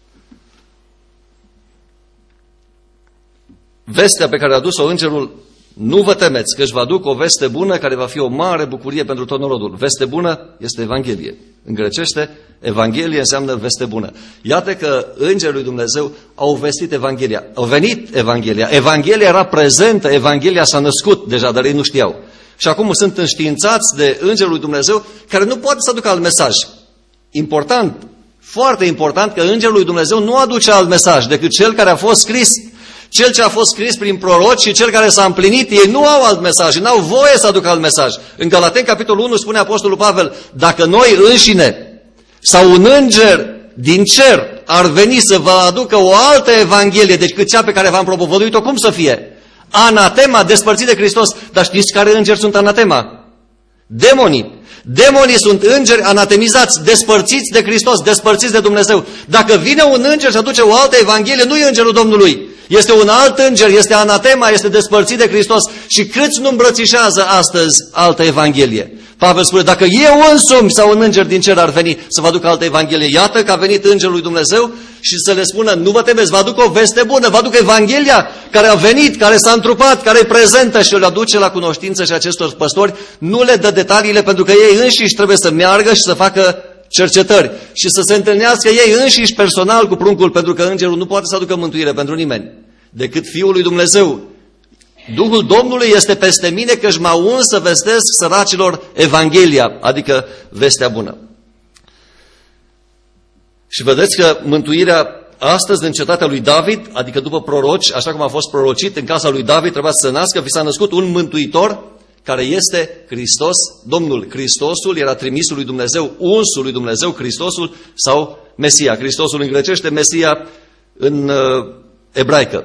Vestea pe care a adus-o îngerul, nu vă temeți, că își va aduc o veste bună care va fi o mare bucurie pentru tot norodul. Veste bună este Evanghelie. În grecește, Evanghelie înseamnă veste bună. Iată că îngerii lui Dumnezeu au vestit Evanghelia. Au venit Evanghelia. Evanghelia era prezentă, Evanghelia s-a născut deja, dar ei nu știau. Și acum sunt înștiințați de îngerul lui Dumnezeu care nu poate să aducă alt mesaj. Important, foarte important, că îngerul lui Dumnezeu nu aduce alt mesaj decât cel care a fost scris. Cel ce a fost scris prin proroci și cel care s-a împlinit, ei nu au alt mesaj, n-au voie să aducă alt mesaj. În Galateni, capitolul unu, spune Apostolul Pavel, dacă noi înșine sau un înger din cer ar veni să vă aducă o altă Evanghelie decât cea pe care v-am propovăduit-o, cum să fie? Anatema, despărțit de Hristos. Dar știți care îngeri sunt anatema? Demonii. Demonii sunt îngeri anatemizați, despărțiți de Hristos, despărțiți de Dumnezeu. Dacă vine un înger și aduce o altă Evanghelie, nu e îngerul Domnului. Este un alt înger, este anatema, este despărțit de Hristos. Și câți nu îmbrățișează astăzi altă Evanghelie? Pavel spune, dacă eu însumi sau un înger din cer ar veni să vă aducă altă Evanghelie, iată că a venit îngerul lui Dumnezeu și să le spună, nu vă temeți, vă aduc o veste bună, vă aduc Evanghelia care a venit, care s-a întrupat, care e prezentă și o le aduce la cunoștință și acestor păstori, nu le dă detaliile pentru că ei înșiși trebuie să meargă și să facă cercetări și să se întâlnească ei înșiși personal cu pruncul, pentru că îngerul nu poate să aducă mântuire pentru nimeni, decât Fiul lui Dumnezeu. Duhul Domnului este peste mine că își m-a uns să vestesc săracilor Evanghelia, adică vestea bună. Și vedeți că mântuirea astăzi în cetatea lui David, adică după proroci, așa cum a fost prorocit în casa lui David, trebuia să se nască, fi s-a născut un mântuitor care este Hristos, Domnul. Hristosul era trimisul lui Dumnezeu, unsul lui Dumnezeu, Hristosul sau Mesia. Hristosul în grecește, Mesia în uh, ebraică.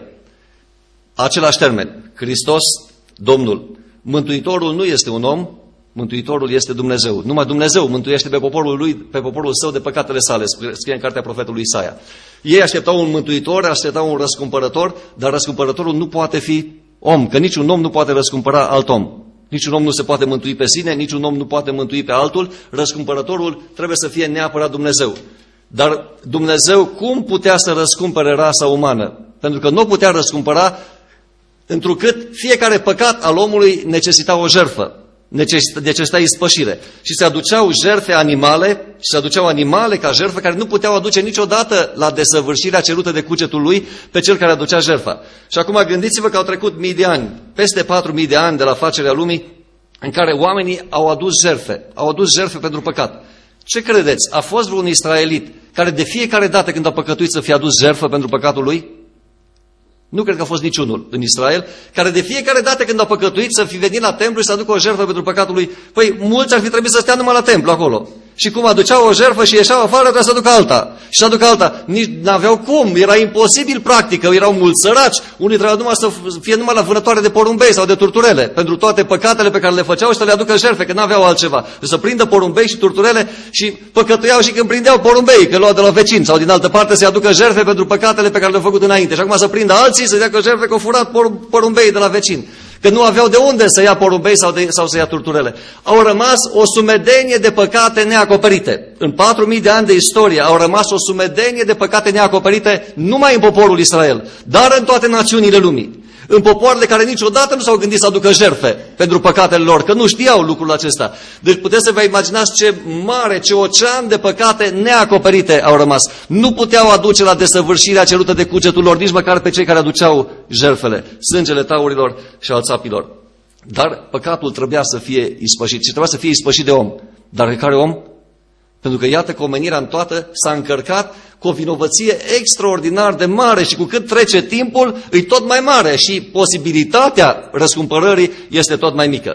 Același termen, Hristos, Domnul. Mântuitorul nu este un om, Mântuitorul este Dumnezeu. Numai Dumnezeu mântuiește pe poporul lui, pe poporul său de păcatele sale, scrie în cartea profetului Isaia. Ei așteptau un mântuitor, așteptau un răscumpărător, dar răscumpărătorul nu poate fi om, că niciun om nu poate răscumpăra alt om. Niciun om nu se poate mântui pe sine, niciun om nu poate mântui pe altul, răscumpărătorul trebuie să fie neapărat Dumnezeu. Dar Dumnezeu cum putea să răscumpere rasa umană? Pentru că nu putea răscumpăra, întrucât fiecare păcat al omului necesita o jertfă, necesita ispășire. Și se aduceau jertfe animale, și se aduceau animale ca jertfă care nu puteau aduce niciodată la desăvârșirea cerută de cugetul lui pe cel care aducea jertfa. Și acum gândiți-vă că au trecut mii de ani, peste patru mii de ani de la facerea lumii, în care oamenii au adus jertfe, au adus jertfe pentru păcat. Ce credeți? A fost vreun israelit care de fiecare dată când a păcătuit să fie adus jertfă pentru păcatul lui? Nu cred că a fost niciunul în Israel, care de fiecare dată când a păcătuit să fi venit la templu și să aducă o jertfă pentru păcatul lui. Păi mulți ar fi trebuit să stea numai la templu acolo. Și cum aduceau o jertfă și ieșeau afară, trebuia să aducă alta. Și să aducă alta. Nici n-aveau cum, era imposibil practic, că erau mulți săraci. Unii trebuiau numai să fie numai la vânătoare de porumbei sau de turturele, pentru toate păcatele pe care le făceau și să le aducă jertfe, că n-aveau altceva. Să prindă porumbei și turturele și păcătuiau și când prindeau porumbei, că luau de la vecini sau din altă parte să aducă jertfe pentru păcatele pe care le-au făcut înainte. Și acum să prindă alții să dea jertfe că au furat porumbei de la vecini. Că nu aveau de unde să ia porumbei sau, de, sau să ia turturele. Au rămas o sumedenie de păcate neacoperite. În patru mii de ani de istorie au rămas o sumedenie de păcate neacoperite numai în poporul Israel, dar în toate națiunile lumii. În popoarele care niciodată nu s-au gândit să aducă jertfe pentru păcatele lor, că nu știau lucrul acesta. Deci puteți să vă imaginați ce mare, ce ocean de păcate neacoperite au rămas. Nu puteau aduce la desăvârșirea cerută de cugetul lor, nici măcar pe cei care aduceau jertfele, sângele taurilor și al țapilor. Dar păcatul trebuia să fie ispășit și trebuia să fie ispășit de om. Dar de care om? Pentru că iată că omenirea în toată s-a încărcat cu o vinovăție extraordinar de mare și cu cât trece timpul, e tot mai mare și posibilitatea răscumpărării este tot mai mică.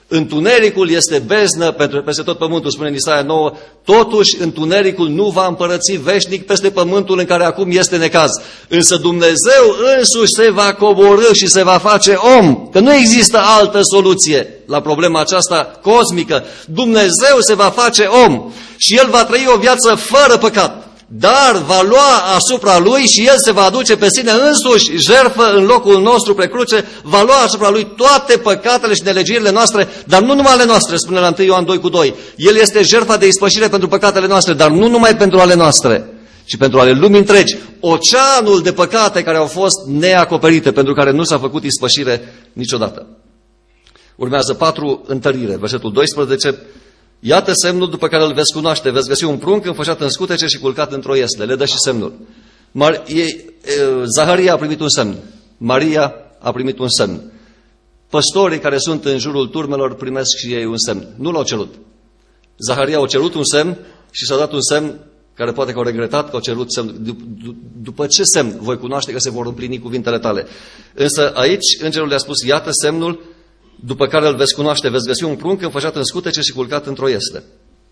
Întunericul este beznă pentru peste tot pământul, spune în Isaia nouă, totuși întunericul nu va împărăți veșnic peste pământul în care acum este necaz. Însă Dumnezeu însuși se va coborî și se va face om, că nu există altă soluție la problema aceasta cosmică. Dumnezeu se va face om și El va trăi o viață fără păcat. Dar va lua asupra Lui și El se va aduce pe sine însuși jertfă în locul nostru pe cruce, va lua asupra Lui toate păcatele și nelegiuirile noastre, dar nu numai ale noastre, spune la întâi Ioan doi cu doi. El este jertfa de ispășire pentru păcatele noastre, dar nu numai pentru ale noastre, ci pentru ale lumii întregi. Oceanul de păcate care au fost neacoperite, pentru care nu s-a făcut ispășire niciodată. Urmează patru întărire, versetul doisprezece. Iată semnul după care îl veți cunoaște. Veți găsi un prunc înfășat în scutece și culcat într-o iesle. Le dă și semnul. Mar- e, e, Zaharia a primit un semn. Maria a primit un semn. Păstorii care sunt în jurul turmelor primesc și ei un semn. Nu l-au cerut. Zaharia a cerut un semn și s-a dat un semn care poate că au regretat că au cerut semn. După ce semn voi cunoaște că se vor împlini cuvintele tale? Însă aici îngerul le-a spus, iată semnul după care îl veți cunoaște, veți găsi un prunc înfășat în scutece și culcat într-o iesle.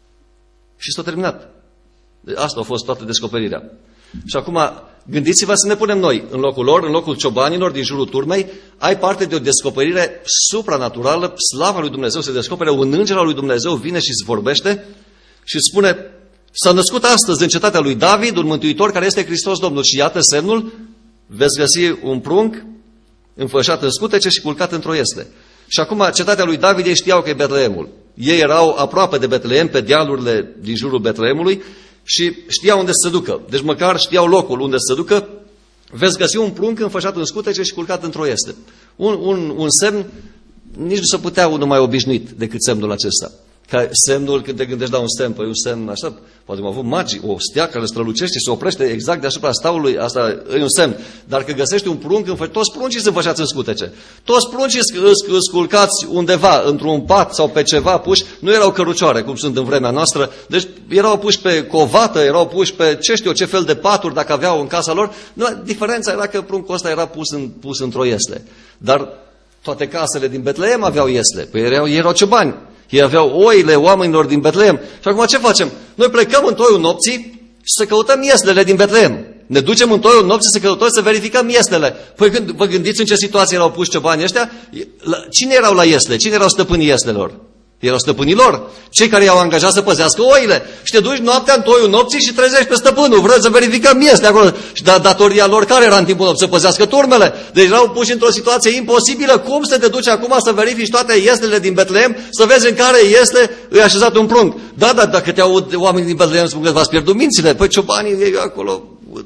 Și s-a terminat. Asta a fost toată descoperirea. Și acum, gândiți-vă să ne punem noi în locul lor, în locul ciobanilor din jurul turmei, ai parte de o descoperire supranaturală, slava lui Dumnezeu se descopere, un înger al lui Dumnezeu vine și îți vorbește și îți spune, s-a născut astăzi în cetatea lui David un mântuitor care este Hristos Domnul și iată semnul, veți găsi un prunc înfășat în scutece și culcat într-o iesle. Și acum, cetatea lui David, ei știau că e Betleemul. Ei erau aproape de Betleem, pe dealurile din jurul Betleemului și știau unde să se ducă. Deci măcar știau locul unde să se ducă. Veți găsi un prunc înfășat în scutece și culcat într-o iesle. Un, un, un semn, nici nu se putea unul mai obișnuit decât semnul acesta. Ca semnul, când te gândești la un semn, păi un semn așa, poate am avut magii, o stea care strălucește și se oprește exact deasupra staului, asta e un semn. Dar că găsești un prunc, toți pruncii sunt înfășați în scutece. Toți pruncii sunt sculcați undeva, într-un pat sau pe ceva puși, nu erau cărucioare, cum sunt în vremea noastră, deci erau puși pe covată, erau puși pe ce știu, ce fel de paturi, dacă aveau în casa lor. Nu, diferența era că pruncul ăsta era pus, în, pus într-o iesle. Dar toate casele din Betleem aveau iesle, păi erau, erau ciobani. Ei aveau oile oamenilor din Betleem. Și acum ce facem? Noi plecăm în toiul nopții și să căutăm ieslele din Betleem. Ne ducem în toiul nopții să căutăm, să verificăm ieslele. Păi când vă gândiți în ce situație erau puși ciobanii ăștia? Cine erau la iesle? Cine erau stăpânii ieslelor? Erau stăpânii lor, cei care i-au angajat să păzească oile. Și te duci noaptea în toiul nopții și trezești pe stăpânul. Vrei să verificăm iesle acolo. Și da, datoria lor care era în timpul nopții? Să păzească turmele. Deci erau puși într-o situație imposibilă. Cum să te duci acum să verifici toate ieslele din Betleem, să vezi în care iesle îi așezat un prunc? Da, da, dacă te aud oamenii din Betleem spun că v-ați pierdut mințile, păi ciobanii ei acolo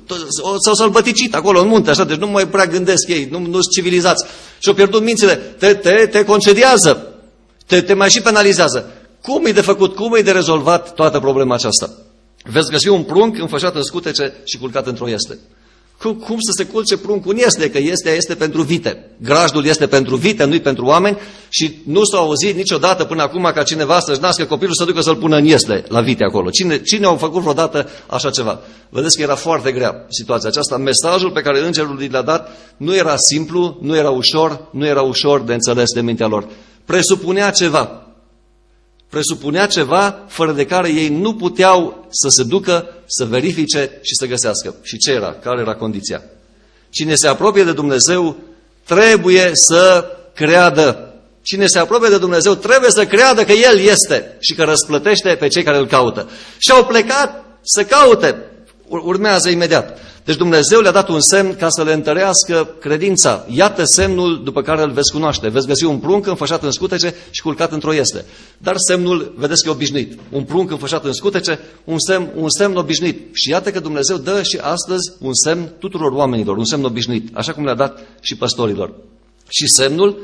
s-au sălbăticit acolo în munte, așa, deci nu mai prea gândesc ei, nu sunt civilizați. Și-au pierdut mințile. Te, te, te concediază. Te, te mai și penalizează. Cum e de făcut, cum e de rezolvat toată problema aceasta? Veți găsi un prunc înfășat în scutece și culcat într-o iesle. Cum, cum să se culce pruncul în iesle? Că iestea este pentru vite. Grajdul este pentru vite, nu-i pentru oameni și nu s-a auzit niciodată până acum ca cineva să-și nască copilul să ducă să-l pună în iesle, la vite acolo. Cine, cine a făcut vreodată așa ceva? Vedeți că era foarte grea situația aceasta. Mesajul pe care îngerul l-a dat nu era simplu, nu era ușor, nu era ușor de înțeles de mintea lor. Presupunea ceva. Presupunea ceva fără de care ei nu puteau să se ducă, să verifice și să găsească. Și ce era? Care era condiția? Cine se apropie de Dumnezeu trebuie să creadă. Cine se apropie de Dumnezeu trebuie să creadă că El este și că răsplătește pe cei care îl caută. Și au plecat să caute. Urmează imediat. Deci Dumnezeu le-a dat un semn ca să le întărească credința. Iată semnul după care îl veți cunoaște. Veți găsi un prunc înfășat în scutece și culcat într-o iesle. Dar semnul, vedeți că e obișnuit. Un prunc înfășat în scutece, un semn, un semn obișnuit. Și iată că Dumnezeu dă și astăzi un semn tuturor oamenilor, un semn obișnuit, așa cum le-a dat și păstorilor. Și semnul,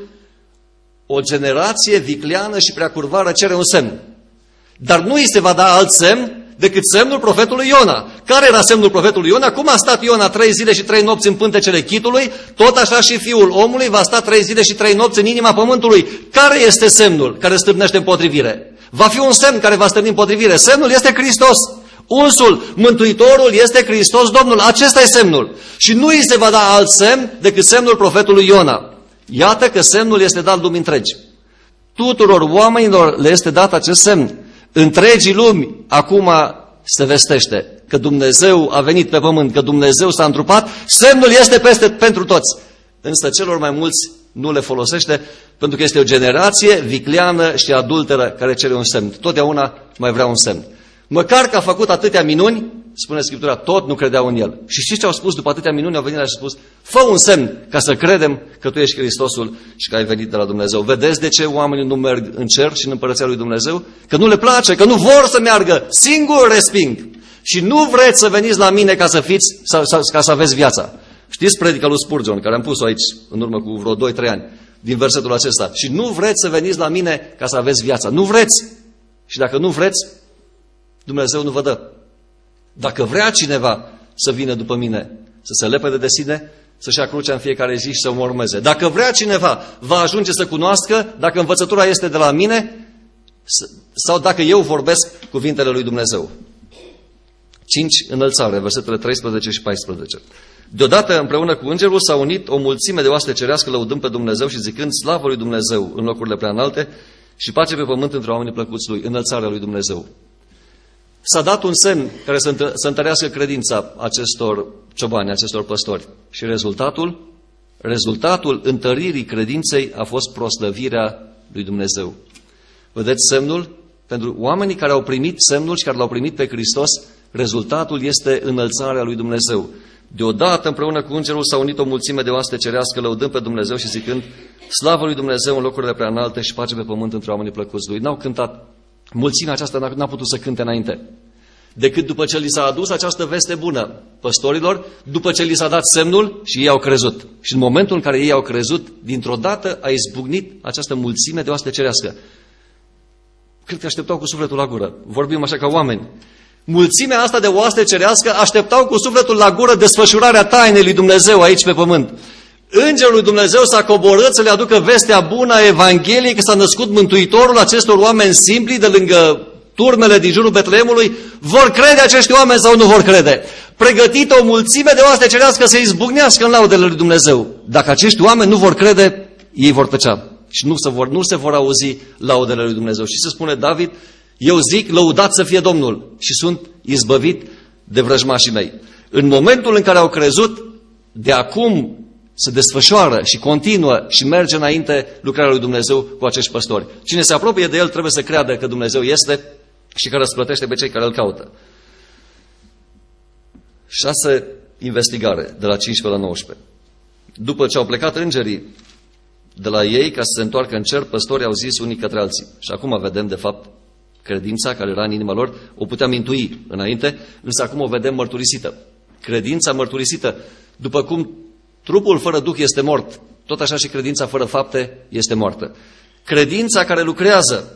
o generație vicleană și preacurvară cere un semn. Dar nu îi se va da alt semn decât semnul profetului Iona. Care era semnul profetului Iona? Cum a stat Iona trei zile și trei nopți în pântecele chitului, tot așa și Fiul omului va sta trei zile și trei nopți în inima pământului. Care este semnul care stârnește împotrivire? Va fi un semn care va stârni împotrivire. Semnul este Hristos. Unsul, Mântuitorul este Hristos Domnul. Acesta e semnul. Și nu îi se va da alt semn decât semnul profetului Iona. Iată că semnul este dat lumii întregi. tuturor oamenilor le este dat acest semn. Întregii lumi acum se vestește că Dumnezeu a venit pe pământ, că Dumnezeu s-a întrupat, semnul este peste pentru toți. Însă celor mai mulți nu le folosește, pentru că este o generație vicleană și adulteră care cere un semn. Totdeauna mai vrea un semn. Măcar că a făcut atâtea minuni, spune Scriptura, tot nu credeau în el. Și știți ce au spus după atâtea minuni? Au venit și spus, fă un semn ca să credem că tu ești Hristosul și că ai venit de la Dumnezeu. Vedeți de ce oamenii nu merg în cer și în împărăția lui Dumnezeu? Că nu le place, că nu vor să meargă, singur resping. Și nu vreți să veniți la mine ca să fiți, sau, sau, ca să aveți viața. Știți predica lui Spurgeon, care am pus-o aici în urmă cu vreo doi trei ani, din versetul acesta. Și nu vreți să veniți la mine ca să aveți viața. Nu vreți. Și dacă nu vreți, Dumnezeu nu vă dă. Dacă vrea cineva să vină după mine, să se lepede de sine, să-și ia crucea în fiecare zi și să mă urmeze. Dacă vrea cineva, va ajunge să cunoască dacă învățătura este de la mine sau dacă eu vorbesc cuvintele lui Dumnezeu. cinci. Înălțare, versetele treisprezece și paisprezece. Deodată, împreună cu îngerul, s-a unit o mulțime de oaste cerească, lăudând pe Dumnezeu și zicând slavă lui Dumnezeu în locurile prea înalte și pace pe pământ între oamenii plăcuți lui, înălțarea lui Dumnezeu. S-a dat un semn care să, întă- să întărească credința acestor ciobani, acestor păstori. Și rezultatul? Rezultatul întăririi credinței a fost proslăvirea lui Dumnezeu. Vedeți semnul? Pentru oamenii care au primit semnul și care l-au primit pe Hristos, rezultatul este înălțarea lui Dumnezeu. Deodată, împreună cu îngerul, s-a unit o mulțime de oaste cerească, lăudând pe Dumnezeu și zicând slavă lui Dumnezeu în locurile prea înalte și pace pe pământ între oamenii plăcuți lui. N-au cântat. Mulțimea aceasta n-a putut să cânte înainte. Decât după ce li s-a adus această veste bună păstorilor, după ce li s-a dat semnul și ei au crezut. Și în momentul în care ei au crezut, dintr-o dată a izbucnit această mulțime de oaste cerească. Cred că așteptau cu sufletul la gură. Vorbim așa ca oameni. Mulțimea asta de oaste cerească așteptau cu sufletul la gură desfășurarea tainei lui Dumnezeu aici pe pământ. Îngerul lui Dumnezeu s-a coborât să le aducă vestea bună a Evangheliei, că s-a născut Mântuitorul acestor oameni simpli de lângă turmele din jurul Betleemului. Vor crede acești oameni sau nu vor crede? Pregătită o mulțime de oaste cerească să izbucnească în laudele lui Dumnezeu. Dacă acești oameni nu vor crede, ei vor tăcea și nu se vor, nu se vor auzi laudele lui Dumnezeu. Și se spune David, eu zic, lăudat să fie Domnul și sunt izbăvit de vrăjmașii mei. În momentul în care au crezut, de acum se desfășoară și continuă și merge înainte lucrarea lui Dumnezeu cu acești păstori. Cine se apropie de el trebuie să creadă că Dumnezeu este și că răsplătește pe cei care îl caută. Șase. Investigare, de la cincisprezece la nouăsprezece. După ce au plecat îngerii de la ei ca să se întoarcă în cer, păstorii au zis unii către alții. Și acum vedem, de fapt, credința care era în inima lor, o puteam intui înainte, însă acum o vedem mărturisită. Credința mărturisită, după cum trupul fără duh este mort, tot așa și credința fără fapte este moartă. Credința care lucrează,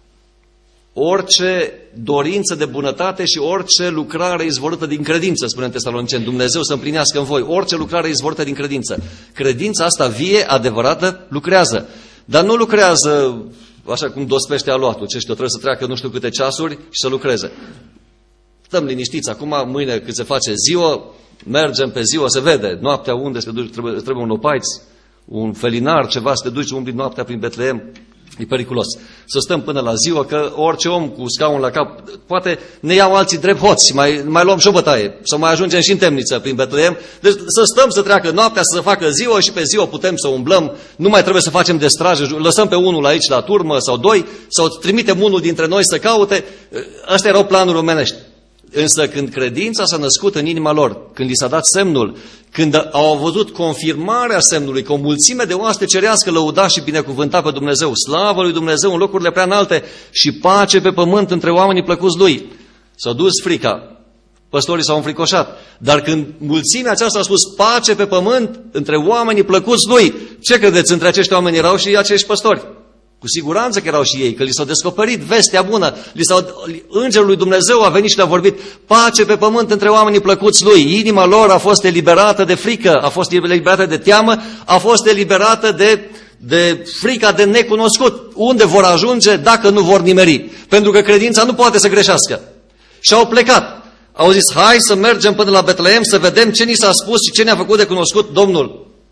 orice dorință de bunătate și orice lucrare izvorâtă din credință, spune în Tesaloniceni, Dumnezeu să împlinească în voi orice lucrare izvorâtă din credință. Credința asta vie, adevărată, lucrează. Dar nu lucrează așa cum dospește aluatul, ce știu, trebuie să treacă nu știu câte ceasuri și să lucreze. Stăm liniștiți, acum, mâine când se face ziua, mergem pe ziua, se vede, noaptea unde se duce, trebuie, trebuie un opaiț, un felinar, ceva, să te duci umbli noaptea prin Betleem, e periculos. Să stăm până la ziua, că orice om cu scaun la cap, poate ne iau alții drept hoți și mai, mai luăm și o bătaie, sau mai ajungem și în temniță prin Betleem. Deci să stăm să treacă noaptea, să se facă ziua și pe ziua putem să umblăm, nu mai trebuie să facem de strajă, lăsăm pe unul aici la turmă sau doi, sau trimitem unul dintre noi să caute. Astea erau planuri omenești. Însă când credința s-a născut în inima lor, când li s-a dat semnul, când au văzut confirmarea semnului, că o mulțime de oaste cerească lăuda și binecuvânta pe Dumnezeu, slavă lui Dumnezeu în locurile prea înalte și pace pe pământ între oamenii plăcuți lui, s-a dus frica, păstorii s-au înfricoșat, dar când mulțimea aceasta a spus pace pe pământ între oamenii plăcuți lui, ce credeți, între acești oameni erau și acești păstori? Cu siguranță că erau și ei, că li s-au descoperit vestea bună, li s-au, îngerul lui Dumnezeu a venit și le-a vorbit pace pe pământ între oamenii plăcuți lui. Inima lor a fost eliberată de frică, a fost eliberată de teamă, a fost eliberată de, de frica de necunoscut. Unde vor ajunge dacă nu vor nimeri? Pentru că credința nu poate să greșească. Și au plecat. Au zis, hai să mergem până la Betleem să vedem ce ni s-a spus și ce ne-a făcut de cunoscut Domnul.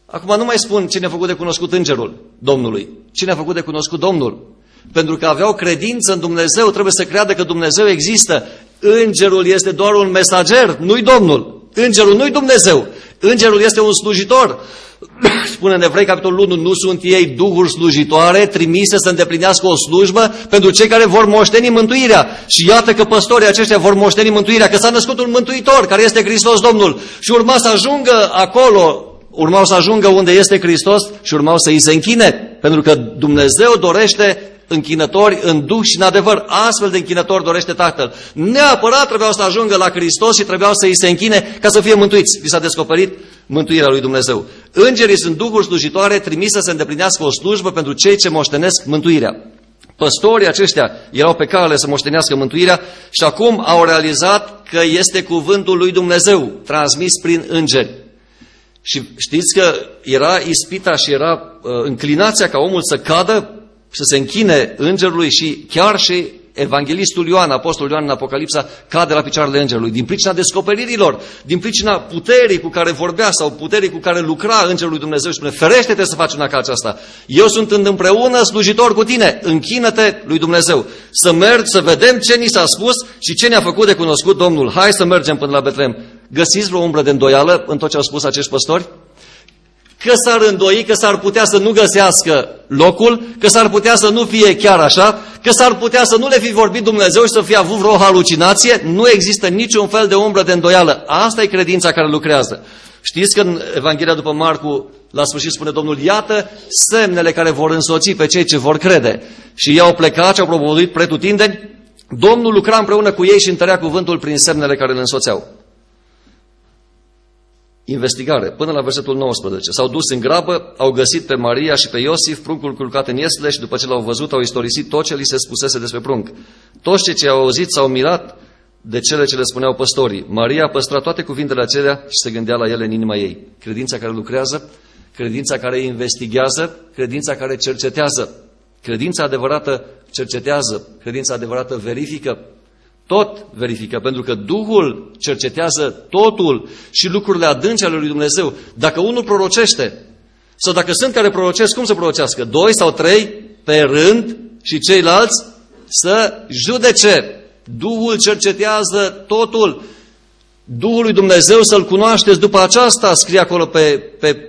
Acum nu mai spun cine a făcut de cunoscut îngerul Domnului, cine a făcut de cunoscut Domnul. Pentru că aveau credință în Dumnezeu, trebuie să creadă că Dumnezeu există. Îngerul este doar un mesager, nu-i Domnul. Îngerul nu-i Dumnezeu. Îngerul este un slujitor. Spune în Evrei, capitolul unu, nu sunt ei duhuri slujitoare trimise să îndeplinească o slujbă pentru cei care vor moșteni mântuirea. Și iată că păstorii aceștia vor moșteni mântuirea, că s-a născut un mântuitor, care este Hristos Domnul. Și urma să ajungă acolo, urmau să ajungă unde este Hristos și urmau să îi se închine. Pentru că Dumnezeu dorește închinători în duh și în adevăr. Astfel de închinători dorește Tatăl. Neapărat trebuiau să ajungă la Hristos și trebuiau să îi se închine ca să fie mântuiți. Li s-a descoperit mântuirea lui Dumnezeu. Îngerii sunt duhuri slujitoare trimise să îndeplinească o slujbă pentru cei ce moștenesc mântuirea. Păstorii aceștia erau pe cale să moștenească mântuirea și acum au realizat că este cuvântul lui Dumnezeu transmis prin îngeri. Și știți că era ispita și era uh, înclinația ca omul să cadă, să se închine îngerului și chiar și evanghelistul Ioan, apostolul Ioan în Apocalipsa, cade la picioarele îngerului. Din pricina descoperirilor, din pricina puterii cu care vorbea sau puterii cu care lucra îngerul lui Dumnezeu și spune, ferește-te să faci una ca aceasta. Eu sunt împreună slujitor cu tine, închină-te lui Dumnezeu. Să mergi, să vedem ce ni s-a spus și ce ne-a făcut de cunoscut Domnul. Hai să mergem până la Betlehem. Găsiți vreo umbră de îndoială în tot ce au spus acești păstori? Că s-ar îndoi, că s-ar putea să nu găsească locul, că s-ar putea să nu fie chiar așa, că s-ar putea să nu le fi vorbit Dumnezeu și să fie avut vreo halucinație. Nu există niciun fel de umbră de îndoială. Asta e credința care lucrează. Știți că în Evanghelia după Marcu, la sfârșit spune Domnul, iată semnele care vor însoți pe cei ce vor crede. Și ei au plecat și au propovăduit pretutindeni. Domnul lucra împreună cu ei și întărea cuvântul prin semnele care îl însoțeau. Investigare, până la versetul nouăsprezece. S-au dus în grabă, au găsit pe Maria și pe Iosif pruncul culcat în iesle și după ce l-au văzut au istorisit tot ce li se spusese despre prunc. Toți cei ce au auzit s-au mirat de cele ce le spuneau păstorii. Maria păstra toate cuvintele acelea și se gândea la ele în inima ei. Credința care lucrează, credința care investigează, credința care cercetează. Credința adevărată cercetează, credința adevărată verifică. Tot verifică, pentru că Duhul cercetează totul și lucrurile adânci ale lui Dumnezeu. Dacă unul prorocește, sau dacă sunt care prorocesc, cum să prorocească? Doi sau trei pe rând și ceilalți să judece. Duhul cercetează totul. Duhul lui Dumnezeu să-L cunoașteți după aceasta, scrie acolo pe, pe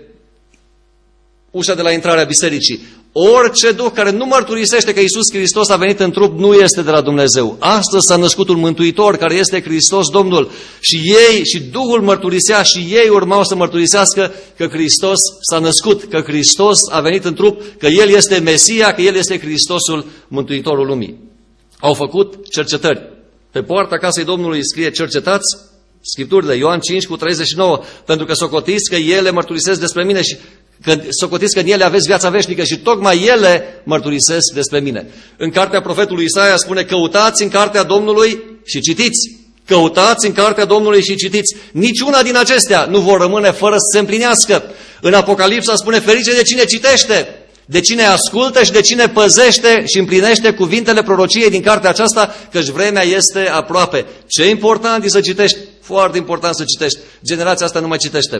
ușa de la intrarea bisericii. Orice duh care nu mărturisește că Iisus Hristos a venit în trup nu este de la Dumnezeu. Astăzi s-a născut un mântuitor care este Hristos Domnul și ei și Duhul mărturisea și ei urmau să mărturisească că Hristos s-a născut, că Hristos a venit în trup, că El este Mesia, că El este Hristosul, Mântuitorul lumii. Au făcut cercetări. Pe poarta casei Domnului scrie cercetați Scripturile, Ioan cinci cu treizeci și nouă, pentru că socotiți că ele mărturisesc despre mine și că socotiți că în ele aveți viața veșnică și tocmai ele mărturisesc despre mine. În cartea profetului Isaia spune, căutați în cartea Domnului și citiți. Căutați în cartea Domnului și citiți. Niciuna din acestea nu vor rămâne fără să se împlinească. În Apocalipsa spune, ferice de cine citește, de cine ascultă și de cine păzește și împlinește cuvintele prorociei din cartea aceasta, căci vremea este aproape. Ce important e să citești, foarte important să citești. Generația asta nu mai citește.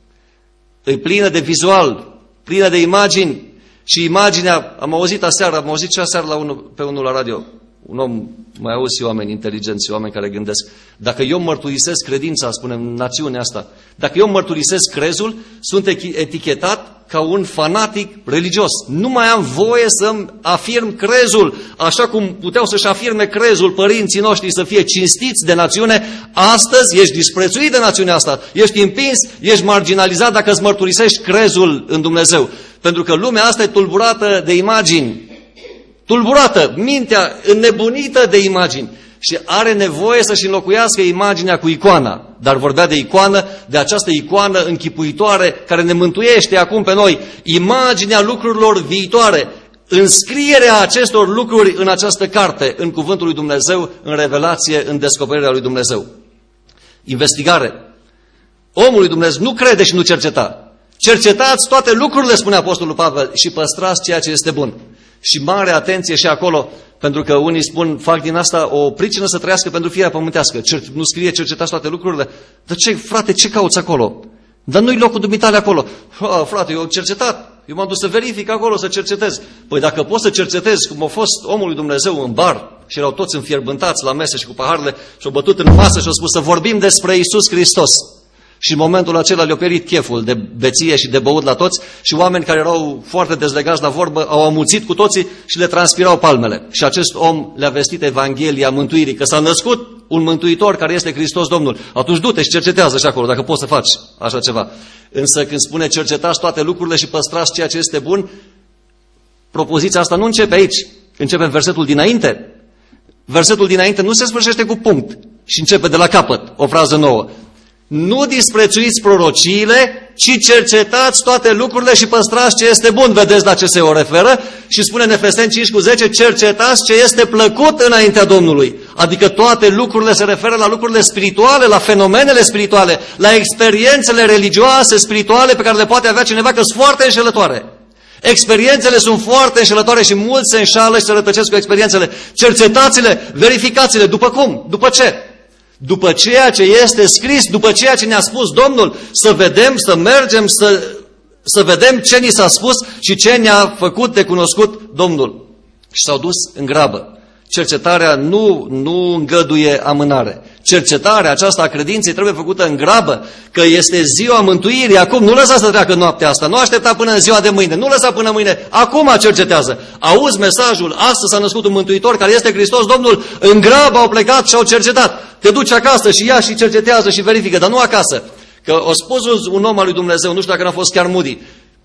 E plină de vizual, plină de imagini și imaginea, am auzit aseară, am auzit și aseară la unul, pe unul la radio, un om, mai auzi oameni inteligenți, oameni care gândesc, dacă eu mărturisesc credința, spunem, națiunea asta, dacă eu mărturisesc crezul, sunt etichetat ca un fanatic religios. Nu mai am voie să-mi afirm crezul, așa cum puteau să-și afirme crezul părinții noștri să fie cinstiți de națiune. Astăzi ești disprețuit de națiunea asta, ești împins, ești marginalizat dacă îți mărturisești crezul în Dumnezeu. Pentru că lumea asta e tulburată de imagini, tulburată, mintea înnebunită de imagini și are nevoie să-și înlocuiască imaginea cu icoana. Dar vorbea de icoană, de această icoană închipuitoare care ne mântuiește acum pe noi. Imaginea lucrurilor viitoare, înscrierea acestor lucruri în această carte, în cuvântul lui Dumnezeu, în revelație, în descoperirea lui Dumnezeu. Investigare. Omul lui Dumnezeu nu crede și nu cerceta. Cercetați toate lucrurile, spune Apostolul Pavel, și păstrați ceea ce este bun. Și mare atenție și acolo, pentru că unii spun, fac din asta o pricină să trăiască pentru firea pământească. Nu scrie cercetați toate lucrurile? Dar ce, frate, ce cauți acolo? Dar nu-i locul dumitale acolo. Ha, frate, eu am cercetat, eu m-am dus să verific acolo, să cercetez. Păi dacă poți să cercetezi cum a fost omul lui Dumnezeu în bar și erau toți înfierbântați la mese și cu paharele și au bătut în masă și au spus să vorbim despre Iisus Hristos. Și în momentul acela le-a pierit cheful de beție și de băut la toți și oameni care erau foarte dezlegați la vorbă au amuțit cu toții și le transpirau palmele. Și acest om le-a vestit Evanghelia mântuirii, că s-a născut un mântuitor care este Hristos Domnul. Atunci du-te și cercetează și acolo, dacă poți să faci așa ceva. Însă când spune cercetați toate lucrurile și păstrați ceea ce este bun, propoziția asta nu începe aici. Începe în versetul dinainte. Versetul dinainte nu se sfârșește cu punct și începe de la capăt, o frază nouă. Nu disprețuiți prorociile, ci cercetați toate lucrurile și păstrați ce este bun. Vedeți la ce se o referă? Și spune în Efeseni cinci cu zece, cercetați ce este plăcut înaintea Domnului. Adică toate lucrurile se referă la lucrurile spirituale, la fenomenele spirituale, la experiențele religioase, spirituale pe care le poate avea cineva, că sunt foarte înșelătoare. Experiențele sunt foarte înșelătoare și mulți se înșală și se rătăcesc cu experiențele. Cercetați-le, verificați-le. După cum? După ce? După ceea ce este scris, după ceea ce ne-a spus Domnul, să vedem, să mergem, să, să vedem ce ni s-a spus și ce ne-a făcut de cunoscut Domnul. Și s-au dus în grabă. Cercetarea nu, nu îngăduie amânare. Cercetarea aceasta a credinței trebuie făcută în grabă, că este ziua mântuirii. Acum nu lăsa să treacă noaptea asta, nu aștepta până în ziua de mâine, nu lăsa până mâine, acum cercetează. Auzi mesajul, astăzi s-a născut un mântuitor care este Hristos Domnul, în grabă au plecat și au cercetat. Te duci acasă și ia și cercetează și verifică, dar nu acasă. Că o spus un om al lui Dumnezeu, nu știu dacă n-a fost chiar Moody,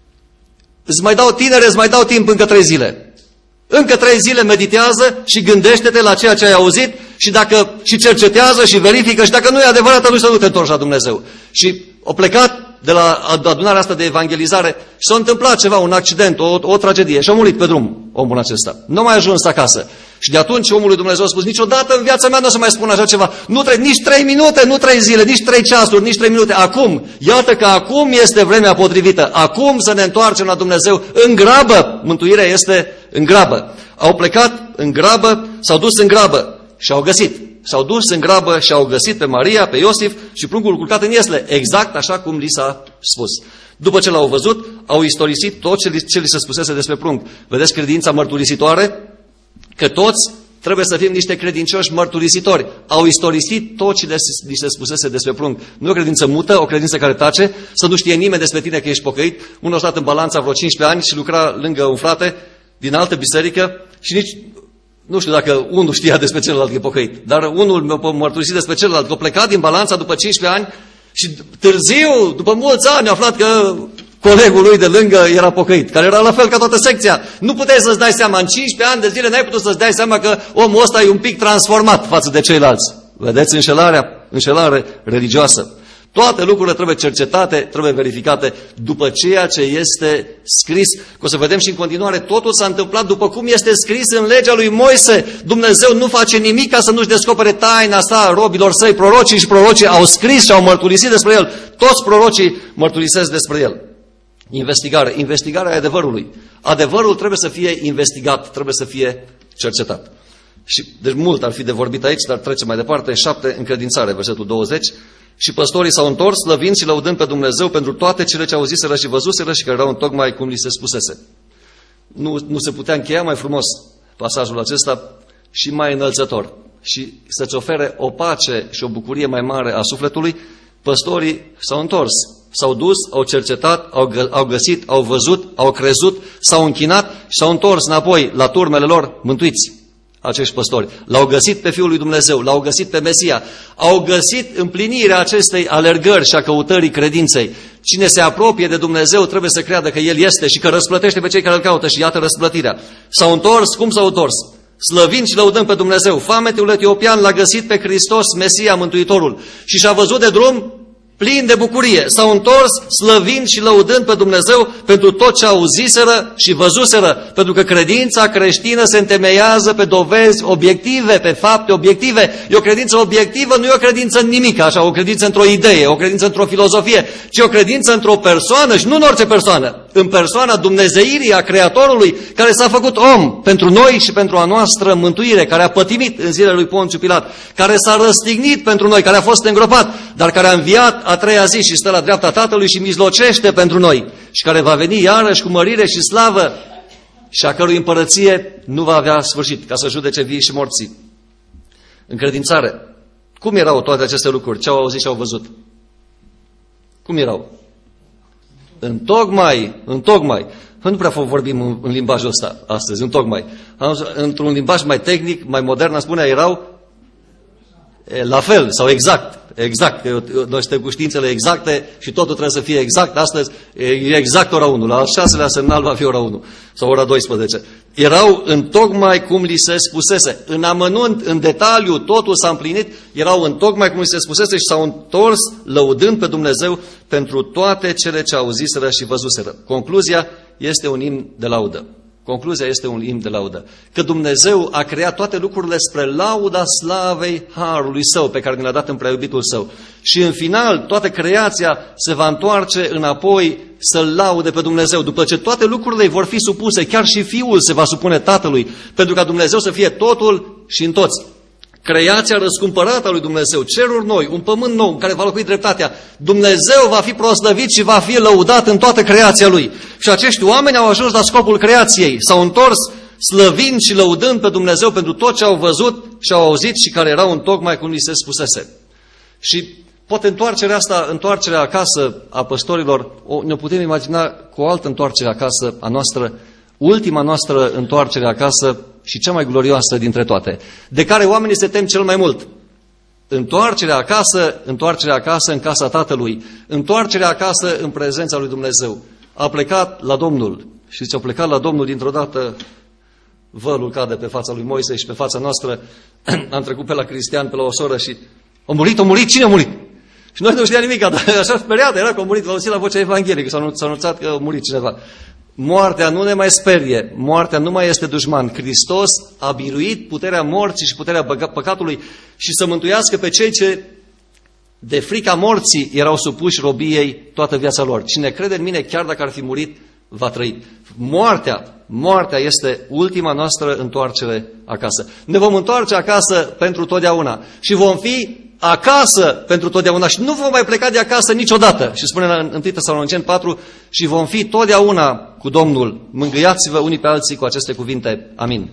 îți mai dau tinere, îți mai dau timp încă trei zile. Încă trei zile meditează și gândește-te la ceea ce ai auzit și, dacă, și cercetează și verifică și dacă nu e adevărat, atunci să nu te întorci la Dumnezeu. Și a plecat de la adunarea asta de evangelizare și s-a întâmplat ceva, un accident, o, o tragedie și a murit pe drum omul acesta. Nu a mai ajuns acasă. Și de atunci omul lui Dumnezeu a spus, niciodată în viața mea nu o să mai spun așa ceva. Nu tre- nici trei minute, nu trei zile, nici trei ceasuri, nici trei minute. Acum, iată că acum este vremea potrivită. Acum să ne întoarcem la Dumnezeu în grabă. Mântuirea este în grabă. Au plecat în grabă, s-au dus în grabă și au găsit. S-au dus în grabă și au găsit pe Maria, pe Iosif și pruncul culcat în iesle. Exact așa cum li s-a spus. După ce l-au văzut, au istorisit tot ce li, ce li se spusese despre prunc. Vedeți credința mărturisitoare? Că toți trebuie să fim niște credincioși mărturisitori. Au istorisit tot ce li se spusese despre prunc. Nu o credință mută, o credință care tace, să nu știe nimeni despre tine că ești pocăit. Unul a stat în Balanța vreo cincisprezece ani și lucra lângă un frate din altă biserică și nici, nu știu dacă unul știa despre celălalt că e pocăit, dar unul mi-a mărturisit despre celălalt, că a plecat din Balanța după cincisprezece ani și târziu, după mulți ani, a aflat că colegul lui de lângă era pocăit, care era la fel ca toată secția. Nu puteai să-ți dai seama, în cincisprezece ani de zile n-ai putut să-ți dai seama că omul ăsta e un pic transformat față de ceilalți. Vedeți înșelarea? Înșelare religioasă. Toate lucrurile trebuie cercetate, trebuie verificate după ceea ce este scris. Că o să vedem și în continuare, totul s-a întâmplat după cum este scris în legea lui Moise. Dumnezeu nu face nimic ca să nu-și descopere taina sa robilor săi. Prorocii și prorocii au scris și au mărturisit despre el. Toți prorocii mărturisesc despre el. Investigare. Investigarea adevărului. Adevărul trebuie să fie investigat, trebuie să fie cercetat. Și, deci mult ar fi de vorbit aici, dar trecem mai departe. șapte, încredințare, versetul douăzeci. Și păstorii s-au întors, slăvind și lăudând pe Dumnezeu pentru toate cele ce auziseră și văzuseră și care erau întocmai cum li se spusese. Nu, nu se putea încheia mai frumos pasajul acesta și mai înălțător. Și să-ți ofere o pace și o bucurie mai mare a sufletului. Păstorii s-au întors, s-au dus, au cercetat, au, gă, au găsit, au văzut, au crezut, s-au închinat și s-au întors înapoi la turmele lor mântuiți. Acești păstori l-au găsit pe Fiul lui Dumnezeu, l-au găsit pe Mesia, au găsit împlinirea acestei alergări și a căutării credinței. Cine se apropie de Dumnezeu trebuie să creadă că El este și că răsplătește pe cei care îl caută și iată răsplătirea. S-au întors, cum s-au întors? Slăvind și lăudând pe Dumnezeu. Fametul etiopian l-a găsit pe Hristos, Mesia, Mântuitorul, și și-a văzut de drum plin de bucurie. S-au întors slăvind și lăudând pe Dumnezeu pentru tot ce auziseră și văzuseră, pentru că credința creștină se întemeiază pe dovezi obiective, pe fapte obiective. E o credință obiectivă, nu e o credință în nimic, așa, o credință într-o idee, o credință într-o filozofie, ci o credință într-o persoană și nu în orice persoană. în persoana dumnezeirii a Creatorului, care s-a făcut om pentru noi și pentru a noastră mântuire, care a pătimit în zilele lui Ponțiu Pilat, care s-a răstignit pentru noi, care a fost îngropat, dar care a înviat a treia zi și stă la dreapta Tatălui și mijlocește pentru noi și care va veni iarăși cu mărire și slavă și a cărui împărăție nu va avea sfârșit, ca să judece vii și morții. Încredințare. Cum erau toate aceste lucruri? Ce au auzit și au văzut? Cum erau? Întocmai, întocmai. Nu prea vorbim în, în limbajul ăsta astăzi, întocmai. Într-un limbaj mai tehnic, mai modern, am spune, erau e, la fel sau exact. Exact. Noi suntem cu științele exacte și totul trebuie să fie exact. Astăzi e exact ora unu. La al șaselea semnal va fi ora unu sau ora douăsprezece. Erau întocmai cum li se spusese. În amănunt, în detaliu, totul s-a împlinit. Erau întocmai cum li se spusese și s-au întors lăudând pe Dumnezeu pentru toate cele ce auziseră și văzuseră. Concluzia este un imn de laudă. Concluzia este un imn de laudă. Că Dumnezeu a creat toate lucrurile spre lauda slavei harului Său, pe care ne l-a dat în prea iubitul Său. Și în final, toată creația se va întoarce înapoi să-L laude pe Dumnezeu. După ce toate lucrurile vor fi supuse, chiar și Fiul se va supune Tatălui, pentru ca Dumnezeu să fie totul și în toți. Creația răscumpărată a lui Dumnezeu, ceruri noi, un pământ nou în care va locui dreptatea, Dumnezeu va fi proslăvit și va fi lăudat în toată creația Lui. Și acești oameni au ajuns la scopul creației, s-au întors slăvind și lăudând pe Dumnezeu pentru tot ce au văzut și au auzit și care erau întocmai cum li se spusese. Și poate întoarcerea asta, întoarcerea acasă a păstorilor, o, ne putem imagina cu o altă întoarcere acasă a noastră, ultima noastră întoarcere acasă și cea mai glorioasă dintre toate, de care oamenii se tem cel mai mult. Întoarcerea acasă, întoarcerea acasă în casa Tatălui, întoarcerea acasă în prezența lui Dumnezeu. A plecat la Domnul și zice, a plecat la Domnul dintr-o dată, vălul cade pe fața lui Moise și pe fața noastră. Am trecut pe la Cristian, pe la o soră și a murit, a murit, cine a murit? Și noi nu știa nimic, dar așa speriat era că a murit, l-a auzit la vocea evanghelică, s-a anunțat că a murit cineva. Moartea nu ne mai sperie, moartea nu mai este dușman. Hristos a biruit puterea morții și puterea păcatului și să mântuiască pe cei ce de frica morții erau supuși robiei toată viața lor. Cine crede în mine, chiar dacă ar fi murit, va trăi. Moartea, moartea este ultima noastră întoarcere acasă. Ne vom întoarce acasă pentru totdeauna și vom fi acasă pentru totdeauna și nu vom mai pleca de acasă niciodată. Și spune în întâi Tesaloniceni patru, și vom fi totdeauna cu Domnul. Mângâiați-vă unii pe alții cu aceste cuvinte. Amin.